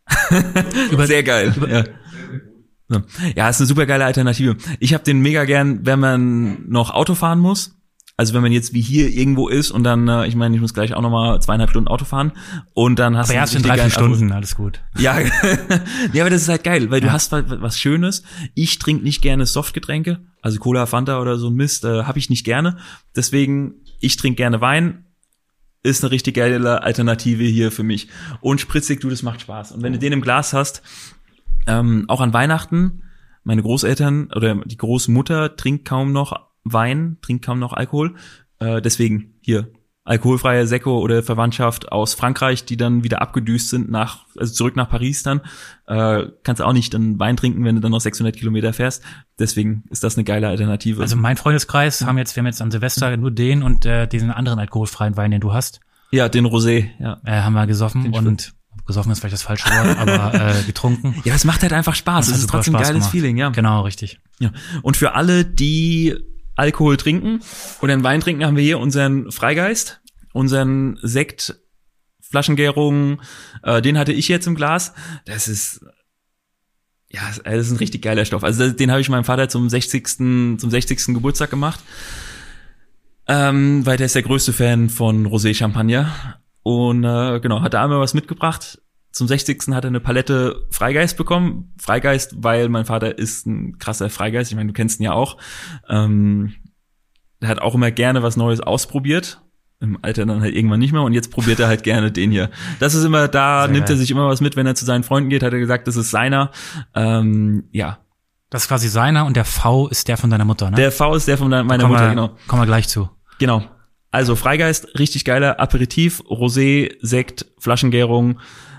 Sehr geil. Über- ja. Sehr, sehr gut. Ja, ist eine super geile Alternative. Ich habe den mega gern, wenn man noch Auto fahren muss. Also wenn man jetzt wie hier irgendwo ist und dann, äh, ich meine, ich muss gleich auch noch mal zweieinhalb Stunden Auto fahren und dann hast aber du erst in drei, vier Stunden, Alkohol. Alles gut. Ja, ja, aber das ist halt geil, weil ja. du hast halt was Schönes. Ich trinke nicht gerne Softgetränke, also Cola, Fanta oder so ein Mist, äh, habe ich nicht gerne. Deswegen, ich trinke gerne Wein. Ist eine richtig geile Alternative hier für mich. Und spritzig, du, das macht Spaß. Und wenn du den im Glas hast, ähm, auch an Weihnachten, meine Großeltern oder die Großmutter trinkt kaum noch Wein, trinkt kaum noch Alkohol. Äh, deswegen hier alkoholfreie Sekko oder Verwandtschaft aus Frankreich, die dann wieder abgedüst sind nach, also zurück nach Paris dann. Äh, kannst du auch nicht dann Wein trinken, wenn du dann noch sechshundert Kilometer fährst. Deswegen ist das eine geile Alternative. Also mein Freundeskreis haben jetzt, wir haben jetzt an Silvester nur den und äh, diesen anderen alkoholfreien Wein, den du hast. Ja, den Rosé, ja. Äh, haben wir gesoffen den und Sprit. Gesoffen ist vielleicht das falsche Wort, aber äh, getrunken. Ja, es macht halt einfach Spaß. Es ist trotzdem ein geiles gemacht. Feeling, ja. Genau, richtig. Ja. Und für alle, die Alkohol trinken oder einen Wein trinken, haben wir hier unseren Freigeist, unseren Sekt, Flaschengärung, äh, den hatte ich jetzt im Glas. Das ist, ja, das ist ein richtig geiler Stoff. Also den habe ich meinem Vater zum sechzigsten zum sechzigsten Geburtstag gemacht, ähm, weil der ist der größte Fan von Rosé Champagner und äh, genau, hat da einmal was mitgebracht. Zum sechzigsten hat er eine Palette Freigeist bekommen. Freigeist, weil mein Vater ist ein krasser Freigeist. Ich meine, du kennst ihn ja auch. Ähm, der hat auch immer gerne was Neues ausprobiert. Im Alter dann halt irgendwann nicht mehr. Und jetzt probiert er halt gerne den hier. Das ist immer, da Sehr nimmt geil. Er sich immer was mit, wenn er zu seinen Freunden geht, hat er gesagt, das ist seiner. Ähm, ja. Das ist quasi seiner und der V ist der von deiner Mutter, ne? Der V ist der von deiner, meiner Mutter, wir, genau. Kommen wir gleich zu. Genau. Also Freigeist, richtig geiler Aperitif, Rosé, Sekt, Flaschengärung.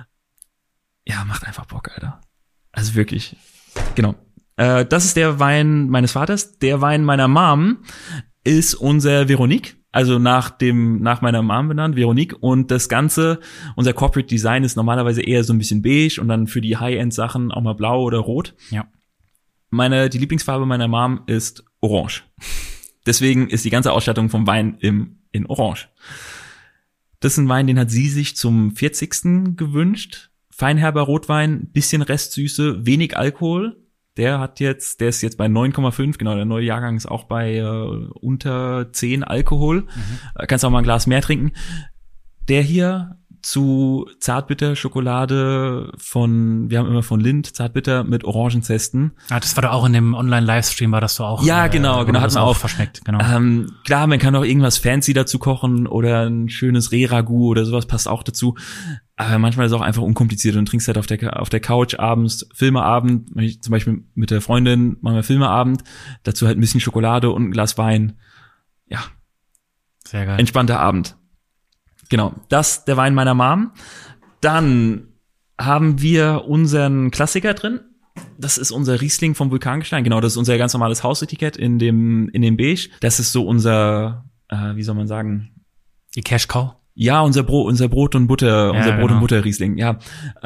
Ja, macht einfach Bock, Alter. Also wirklich. Genau. Äh, das ist der Wein meines Vaters. Der Wein meiner Mom ist unser Veronique. Also nach dem, nach meiner Mom benannt, Veronique. Und das Ganze, unser Corporate Design ist normalerweise eher so ein bisschen beige und dann für die High-End-Sachen auch mal blau oder rot. Ja. Meine, die Lieblingsfarbe meiner Mom ist Orange. Deswegen ist die ganze Ausstattung vom Wein im, in Orange. Das ist ein Wein, den hat sie sich zum vierzigsten gewünscht. Feinherber Rotwein, bisschen Restsüße, wenig Alkohol. Der hat jetzt, der ist jetzt bei neun Komma fünf, genau, der neue Jahrgang ist auch bei äh, unter zehn Alkohol. Mhm. Kannst auch mal ein Glas mehr trinken. Der hier zu Zartbitter-Schokolade von, wir haben immer von Lindt, Zartbitter mit Orangenzesten. Ah, das war doch auch in dem Online-Livestream, war das so auch. Ja, genau, äh, genau, hat man auch verschmeckt, genau. Ähm, klar, man kann auch irgendwas fancy dazu kochen oder ein schönes Reh-Ragout oder sowas passt auch dazu. Aber manchmal ist es auch einfach unkompliziert und trinkst halt auf der, auf der Couch abends, Filmeabend, zum Beispiel mit der Freundin machen wir Filmeabend, dazu halt ein bisschen Schokolade und ein Glas Wein. Ja. Sehr geil. Entspannter Abend. Genau, das der Wein meiner Mom. Dann haben wir unseren Klassiker drin. Das ist unser Riesling vom Vulkangestein. Genau, das ist unser ganz normales Hausetikett in dem in dem Beige. Das ist so unser, äh, wie soll man sagen? Die Cash Cow? Ja, unser Brot, unser Brot und Butter, ja, unser Brot genau. und Butter Riesling. Ja,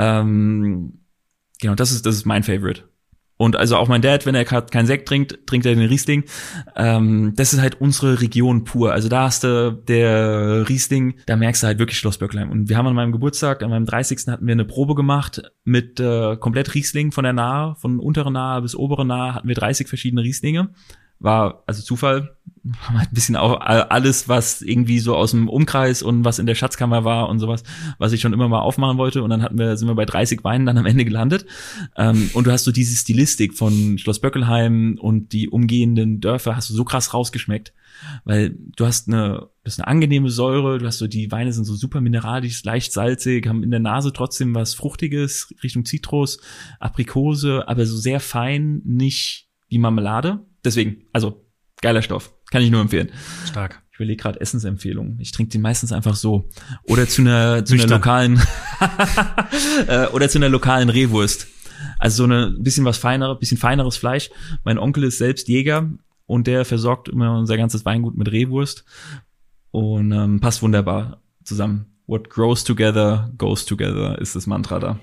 ähm, genau, das ist das ist mein Favorite. Und also auch mein Dad, wenn er gerade keinen Sekt trinkt, trinkt er den Riesling. Ähm, das ist halt unsere Region pur. Also da hast du der Riesling, da merkst du halt wirklich Schloss Böckelheim. Und wir haben an meinem Geburtstag, an meinem dreißigsten hatten wir eine Probe gemacht mit äh, komplett Riesling von der Nahe, von unteren Nahe bis obere Nahe hatten wir dreißig verschiedene Rieslinge. War also Zufall, ein bisschen auch alles, was irgendwie so aus dem Umkreis und was in der Schatzkammer war und sowas, was ich schon immer mal aufmachen wollte. Und dann hatten wir, sind wir bei dreißig Weinen dann am Ende gelandet. Ähm, und du hast so diese Stilistik von Schloss Böckelheim und die umgehenden Dörfer hast du so krass rausgeschmeckt, weil du hast eine, das ist eine angenehme Säure, du hast so, die Weine sind so super mineralisch, leicht salzig, haben in der Nase trotzdem was Fruchtiges, Richtung Zitrus, Aprikose, aber so sehr fein, nicht wie Marmelade. Deswegen, also geiler Stoff, kann ich nur empfehlen. Stark. Ich überlege gerade Essensempfehlungen. Ich trinke die meistens einfach so oder zu einer zu einer lokalen äh, oder zu einer lokalen Rehwurst. Also so eine bisschen was feinere, bisschen feineres Fleisch. Mein Onkel ist selbst Jäger und der versorgt immer unser ganzes Weingut mit Rehwurst und ähm, passt wunderbar zusammen. What grows together goes together ist das Mantra da.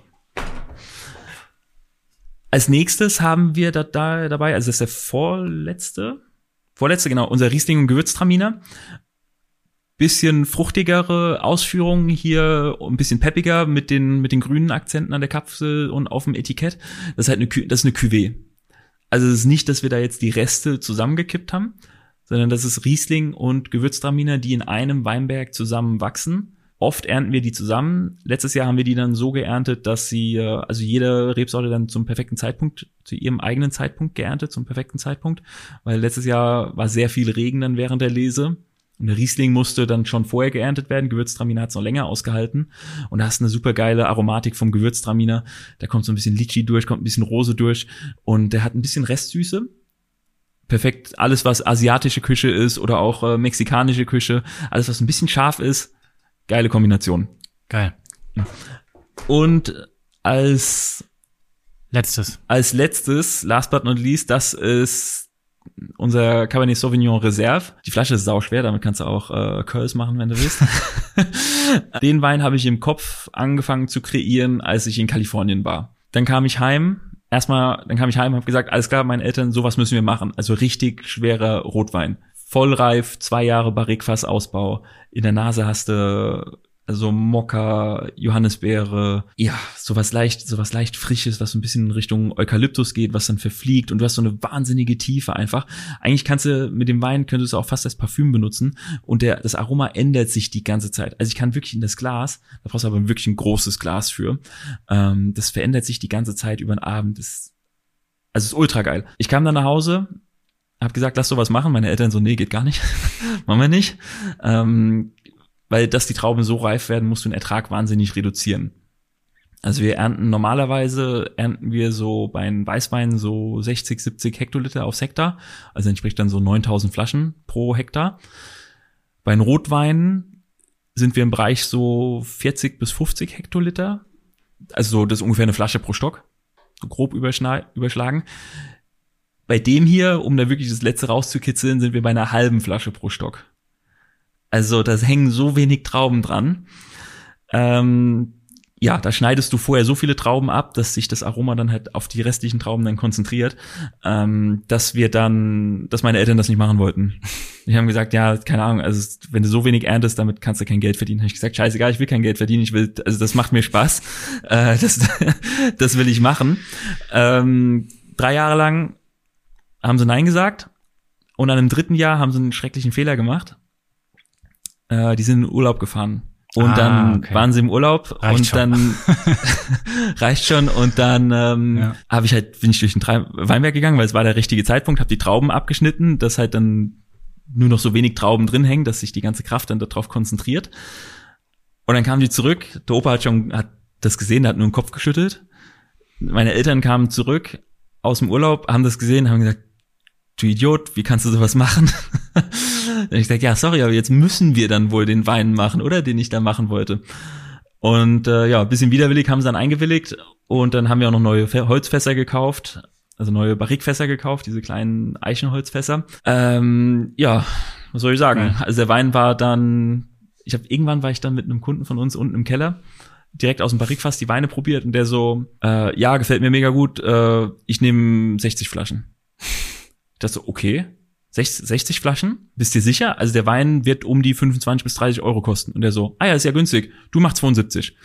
Als nächstes haben wir da, da dabei, also das ist der vorletzte, vorletzte, genau, unser Riesling und Gewürztraminer. Bisschen fruchtigere Ausführungen hier, ein bisschen peppiger mit den, mit den grünen Akzenten an der Kapsel und auf dem Etikett. Das ist halt eine, das ist eine Cuvée. Also es ist nicht, dass wir da jetzt die Reste zusammengekippt haben, sondern das ist Riesling und Gewürztraminer, die in einem Weinberg zusammen wachsen. Oft ernten wir die zusammen. Letztes Jahr haben wir die dann so geerntet, dass sie, also jede Rebsorte dann zum perfekten Zeitpunkt, zu ihrem eigenen Zeitpunkt geerntet, zum perfekten Zeitpunkt. Weil letztes Jahr war sehr viel Regen dann während der Lese. Und der Riesling musste dann schon vorher geerntet werden. Gewürztraminer hat es noch länger ausgehalten. Und da hast du eine super geile Aromatik vom Gewürztraminer. Da kommt so ein bisschen Litchi durch, kommt ein bisschen Rose durch. Und der hat ein bisschen Restsüße. Perfekt alles, was asiatische Küche ist oder auch äh, mexikanische Küche. Alles, was ein bisschen scharf ist. Geile Kombination. Geil. Und als letztes, als letztes, last but not least, das ist unser Cabernet Sauvignon Reserve. Die Flasche ist sauschwer, damit kannst du auch äh, Curls machen, wenn du willst. Den Wein habe ich im Kopf angefangen zu kreieren, als ich in Kalifornien war. Dann kam ich heim. Erstmal, dann kam ich heim und habe gesagt, alles klar, meine Eltern, sowas müssen wir machen. Also richtig schwerer Rotwein. Vollreif, zwei Jahre Barrikfass-Ausbau. In der Nase hast du also Mokka, Johannisbeere, ja, sowas leicht, sowas leicht Frisches, was so ein bisschen in Richtung Eukalyptus geht, was dann verfliegt und du hast so eine wahnsinnige Tiefe einfach. Eigentlich kannst du mit dem Wein, könntest du auch fast als Parfüm benutzen und der, das Aroma ändert sich die ganze Zeit. Also ich kann wirklich in das Glas, da brauchst du aber wirklich ein großes Glas für, ähm, das verändert sich die ganze Zeit über den Abend. Das, also es ist ultra geil. Ich kam dann nach Hause, hab gesagt, lass sowas machen. Meine Eltern so, nee, geht gar nicht. Machen wir nicht. Ähm, weil, dass die Trauben so reif werden, musst du den Ertrag wahnsinnig reduzieren. Also wir ernten, normalerweise ernten wir so bei den Weißweinen so sechzig, siebzig Hektoliter aufs Hektar. Also entspricht dann so neuntausend Flaschen pro Hektar. Bei den Rotweinen sind wir im Bereich so vierzig bis fünfzig Hektoliter. Also das ist ungefähr eine Flasche pro Stock. So grob überschna- überschlagen. Bei dem hier, um da wirklich das Letzte rauszukitzeln, sind wir bei einer halben Flasche pro Stock. Also das hängen so wenig Trauben dran. Ähm, ja, da schneidest du vorher so viele Trauben ab, dass sich das Aroma dann halt auf die restlichen Trauben dann konzentriert, ähm, dass wir dann, dass meine Eltern das nicht machen wollten. Die haben gesagt, ja, keine Ahnung, also wenn du so wenig erntest, damit kannst du kein Geld verdienen. Habe ich gesagt, scheißegal, ich will kein Geld verdienen, ich will, also das macht mir Spaß, äh, das, das will ich machen. Ähm, drei Jahre lang haben sie Nein gesagt und dann im dritten Jahr haben sie einen schrecklichen Fehler gemacht. Äh, die sind in den Urlaub gefahren. Und ah, dann okay. waren sie im Urlaub reicht und schon. dann reicht schon und dann ähm, ja. habe ich halt bin ich durch den Tre- Weinberg gegangen, weil es war der richtige Zeitpunkt, habe die Trauben abgeschnitten, dass halt dann nur noch so wenig Trauben drin hängen, dass sich die ganze Kraft dann darauf konzentriert. Und dann kamen die zurück. Der Opa hat schon hat das gesehen, der hat nur den Kopf geschüttelt. Meine Eltern kamen zurück aus dem Urlaub, haben das gesehen, haben gesagt, du Idiot, wie kannst du sowas machen? Und ich sage, ja, sorry, aber jetzt müssen wir dann wohl den Wein machen, oder? Den ich da machen wollte. Und äh, ja, ein bisschen widerwillig haben sie dann eingewilligt und dann haben wir auch noch neue Holzfässer gekauft, also neue Barrikfässer gekauft, diese kleinen Eichenholzfässer. Ähm, ja, was soll ich sagen? Ja. Also der Wein war dann, ich habe irgendwann war ich dann mit einem Kunden von uns unten im Keller, direkt aus dem Barrikfass die Weine probiert und der so, äh, ja, gefällt mir mega gut, äh, ich nehme sechzig Flaschen. Ich dachte so, okay, sechzig Flaschen? Bist du sicher? Also der Wein wird um die fünfundzwanzig bis dreißig Euro kosten. Und der so, ah ja, ist ja günstig. Du machst zweiundsiebzig.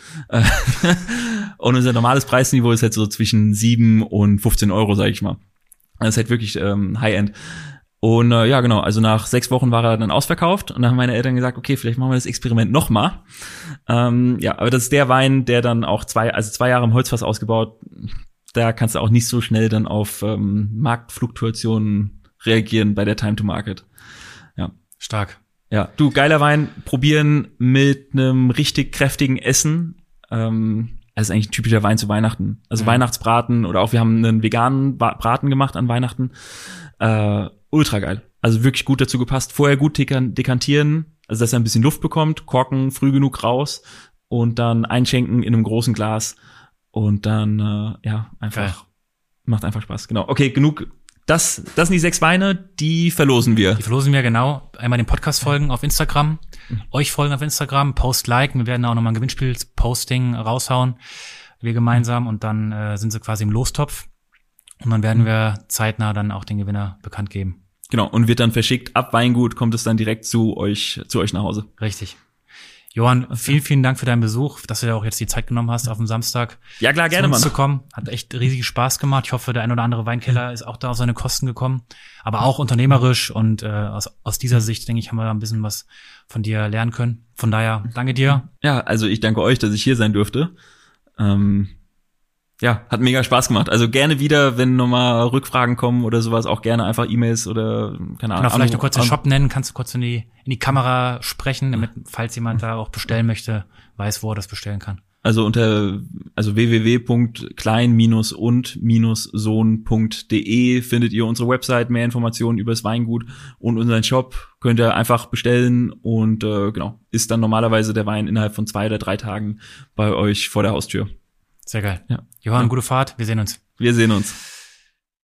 Und unser normales Preisniveau ist halt so zwischen sieben und fünfzehn Euro, sag ich mal. Das ist halt wirklich ähm, High-End. Und äh, ja, genau, also nach sechs Wochen war er dann ausverkauft. Und dann haben meine Eltern gesagt, okay, vielleicht machen wir das Experiment nochmal. Ähm, ja, aber das ist der Wein, der dann auch zwei, also zwei Jahre im Holzfass ausgebaut. Da kannst du auch nicht so schnell dann auf ähm, Marktfluktuationen reagieren bei der Time to Market. Ja. Stark. Ja, du, geiler Wein, probieren mit einem richtig kräftigen Essen. Ähm, das ist eigentlich ein typischer Wein zu Weihnachten. Also ja. Weihnachtsbraten oder auch wir haben einen veganen Braten gemacht an Weihnachten. Äh, ultra geil. Also wirklich gut dazu gepasst. Vorher gut dekantieren, also dass er ein bisschen Luft bekommt, Korken früh genug raus und dann einschenken in einem großen Glas und dann, äh, ja, einfach, geil. Macht einfach Spaß. Genau. Okay, genug. Das, das sind die sechs Weine, die verlosen wir. Die verlosen wir, genau. Einmal den Podcast folgen auf Instagram, mhm. euch folgen auf Instagram, Post liken. Wir werden auch nochmal ein Gewinnspiel-Posting raushauen, wir gemeinsam. Und dann äh, sind sie quasi im Lostopf. Und dann werden wir zeitnah dann auch den Gewinner bekannt geben. Genau, und wird dann verschickt. Ab Weingut kommt es dann direkt zu euch, zu euch nach Hause. Richtig. Johann, vielen, vielen Dank für deinen Besuch, dass du dir auch jetzt die Zeit genommen hast, auf dem Samstag ja, klar, gerne, zu uns Mann. zu kommen. Hat echt riesig Spaß gemacht. Ich hoffe, der ein oder andere Weinkeller ist auch da auf seine Kosten gekommen. Aber auch unternehmerisch und äh, aus, aus dieser Sicht, denke ich, haben wir ein bisschen was von dir lernen können. Von daher, danke dir. Ja, also ich danke euch, dass ich hier sein durfte. Ähm, ja, hat mega Spaß gemacht. Also gerne wieder, wenn nochmal Rückfragen kommen oder sowas, auch gerne einfach E-Mails oder keine Ahnung. Genau, vielleicht noch kurz den Shop nennen. Kannst du kurz in die in die Kamera sprechen, damit, falls jemand da auch bestellen möchte, weiß, wo er das bestellen kann. Also unter also w w w punkt klein und sohn punkt d e findet ihr unsere Website, mehr Informationen über das Weingut und unseren Shop. Könnt ihr einfach bestellen und äh, genau, ist dann normalerweise der Wein innerhalb von zwei oder drei Tagen bei euch vor der Haustür. Sehr geil. Ja. Johann, ja. gute Fahrt. Wir sehen uns. Wir sehen uns.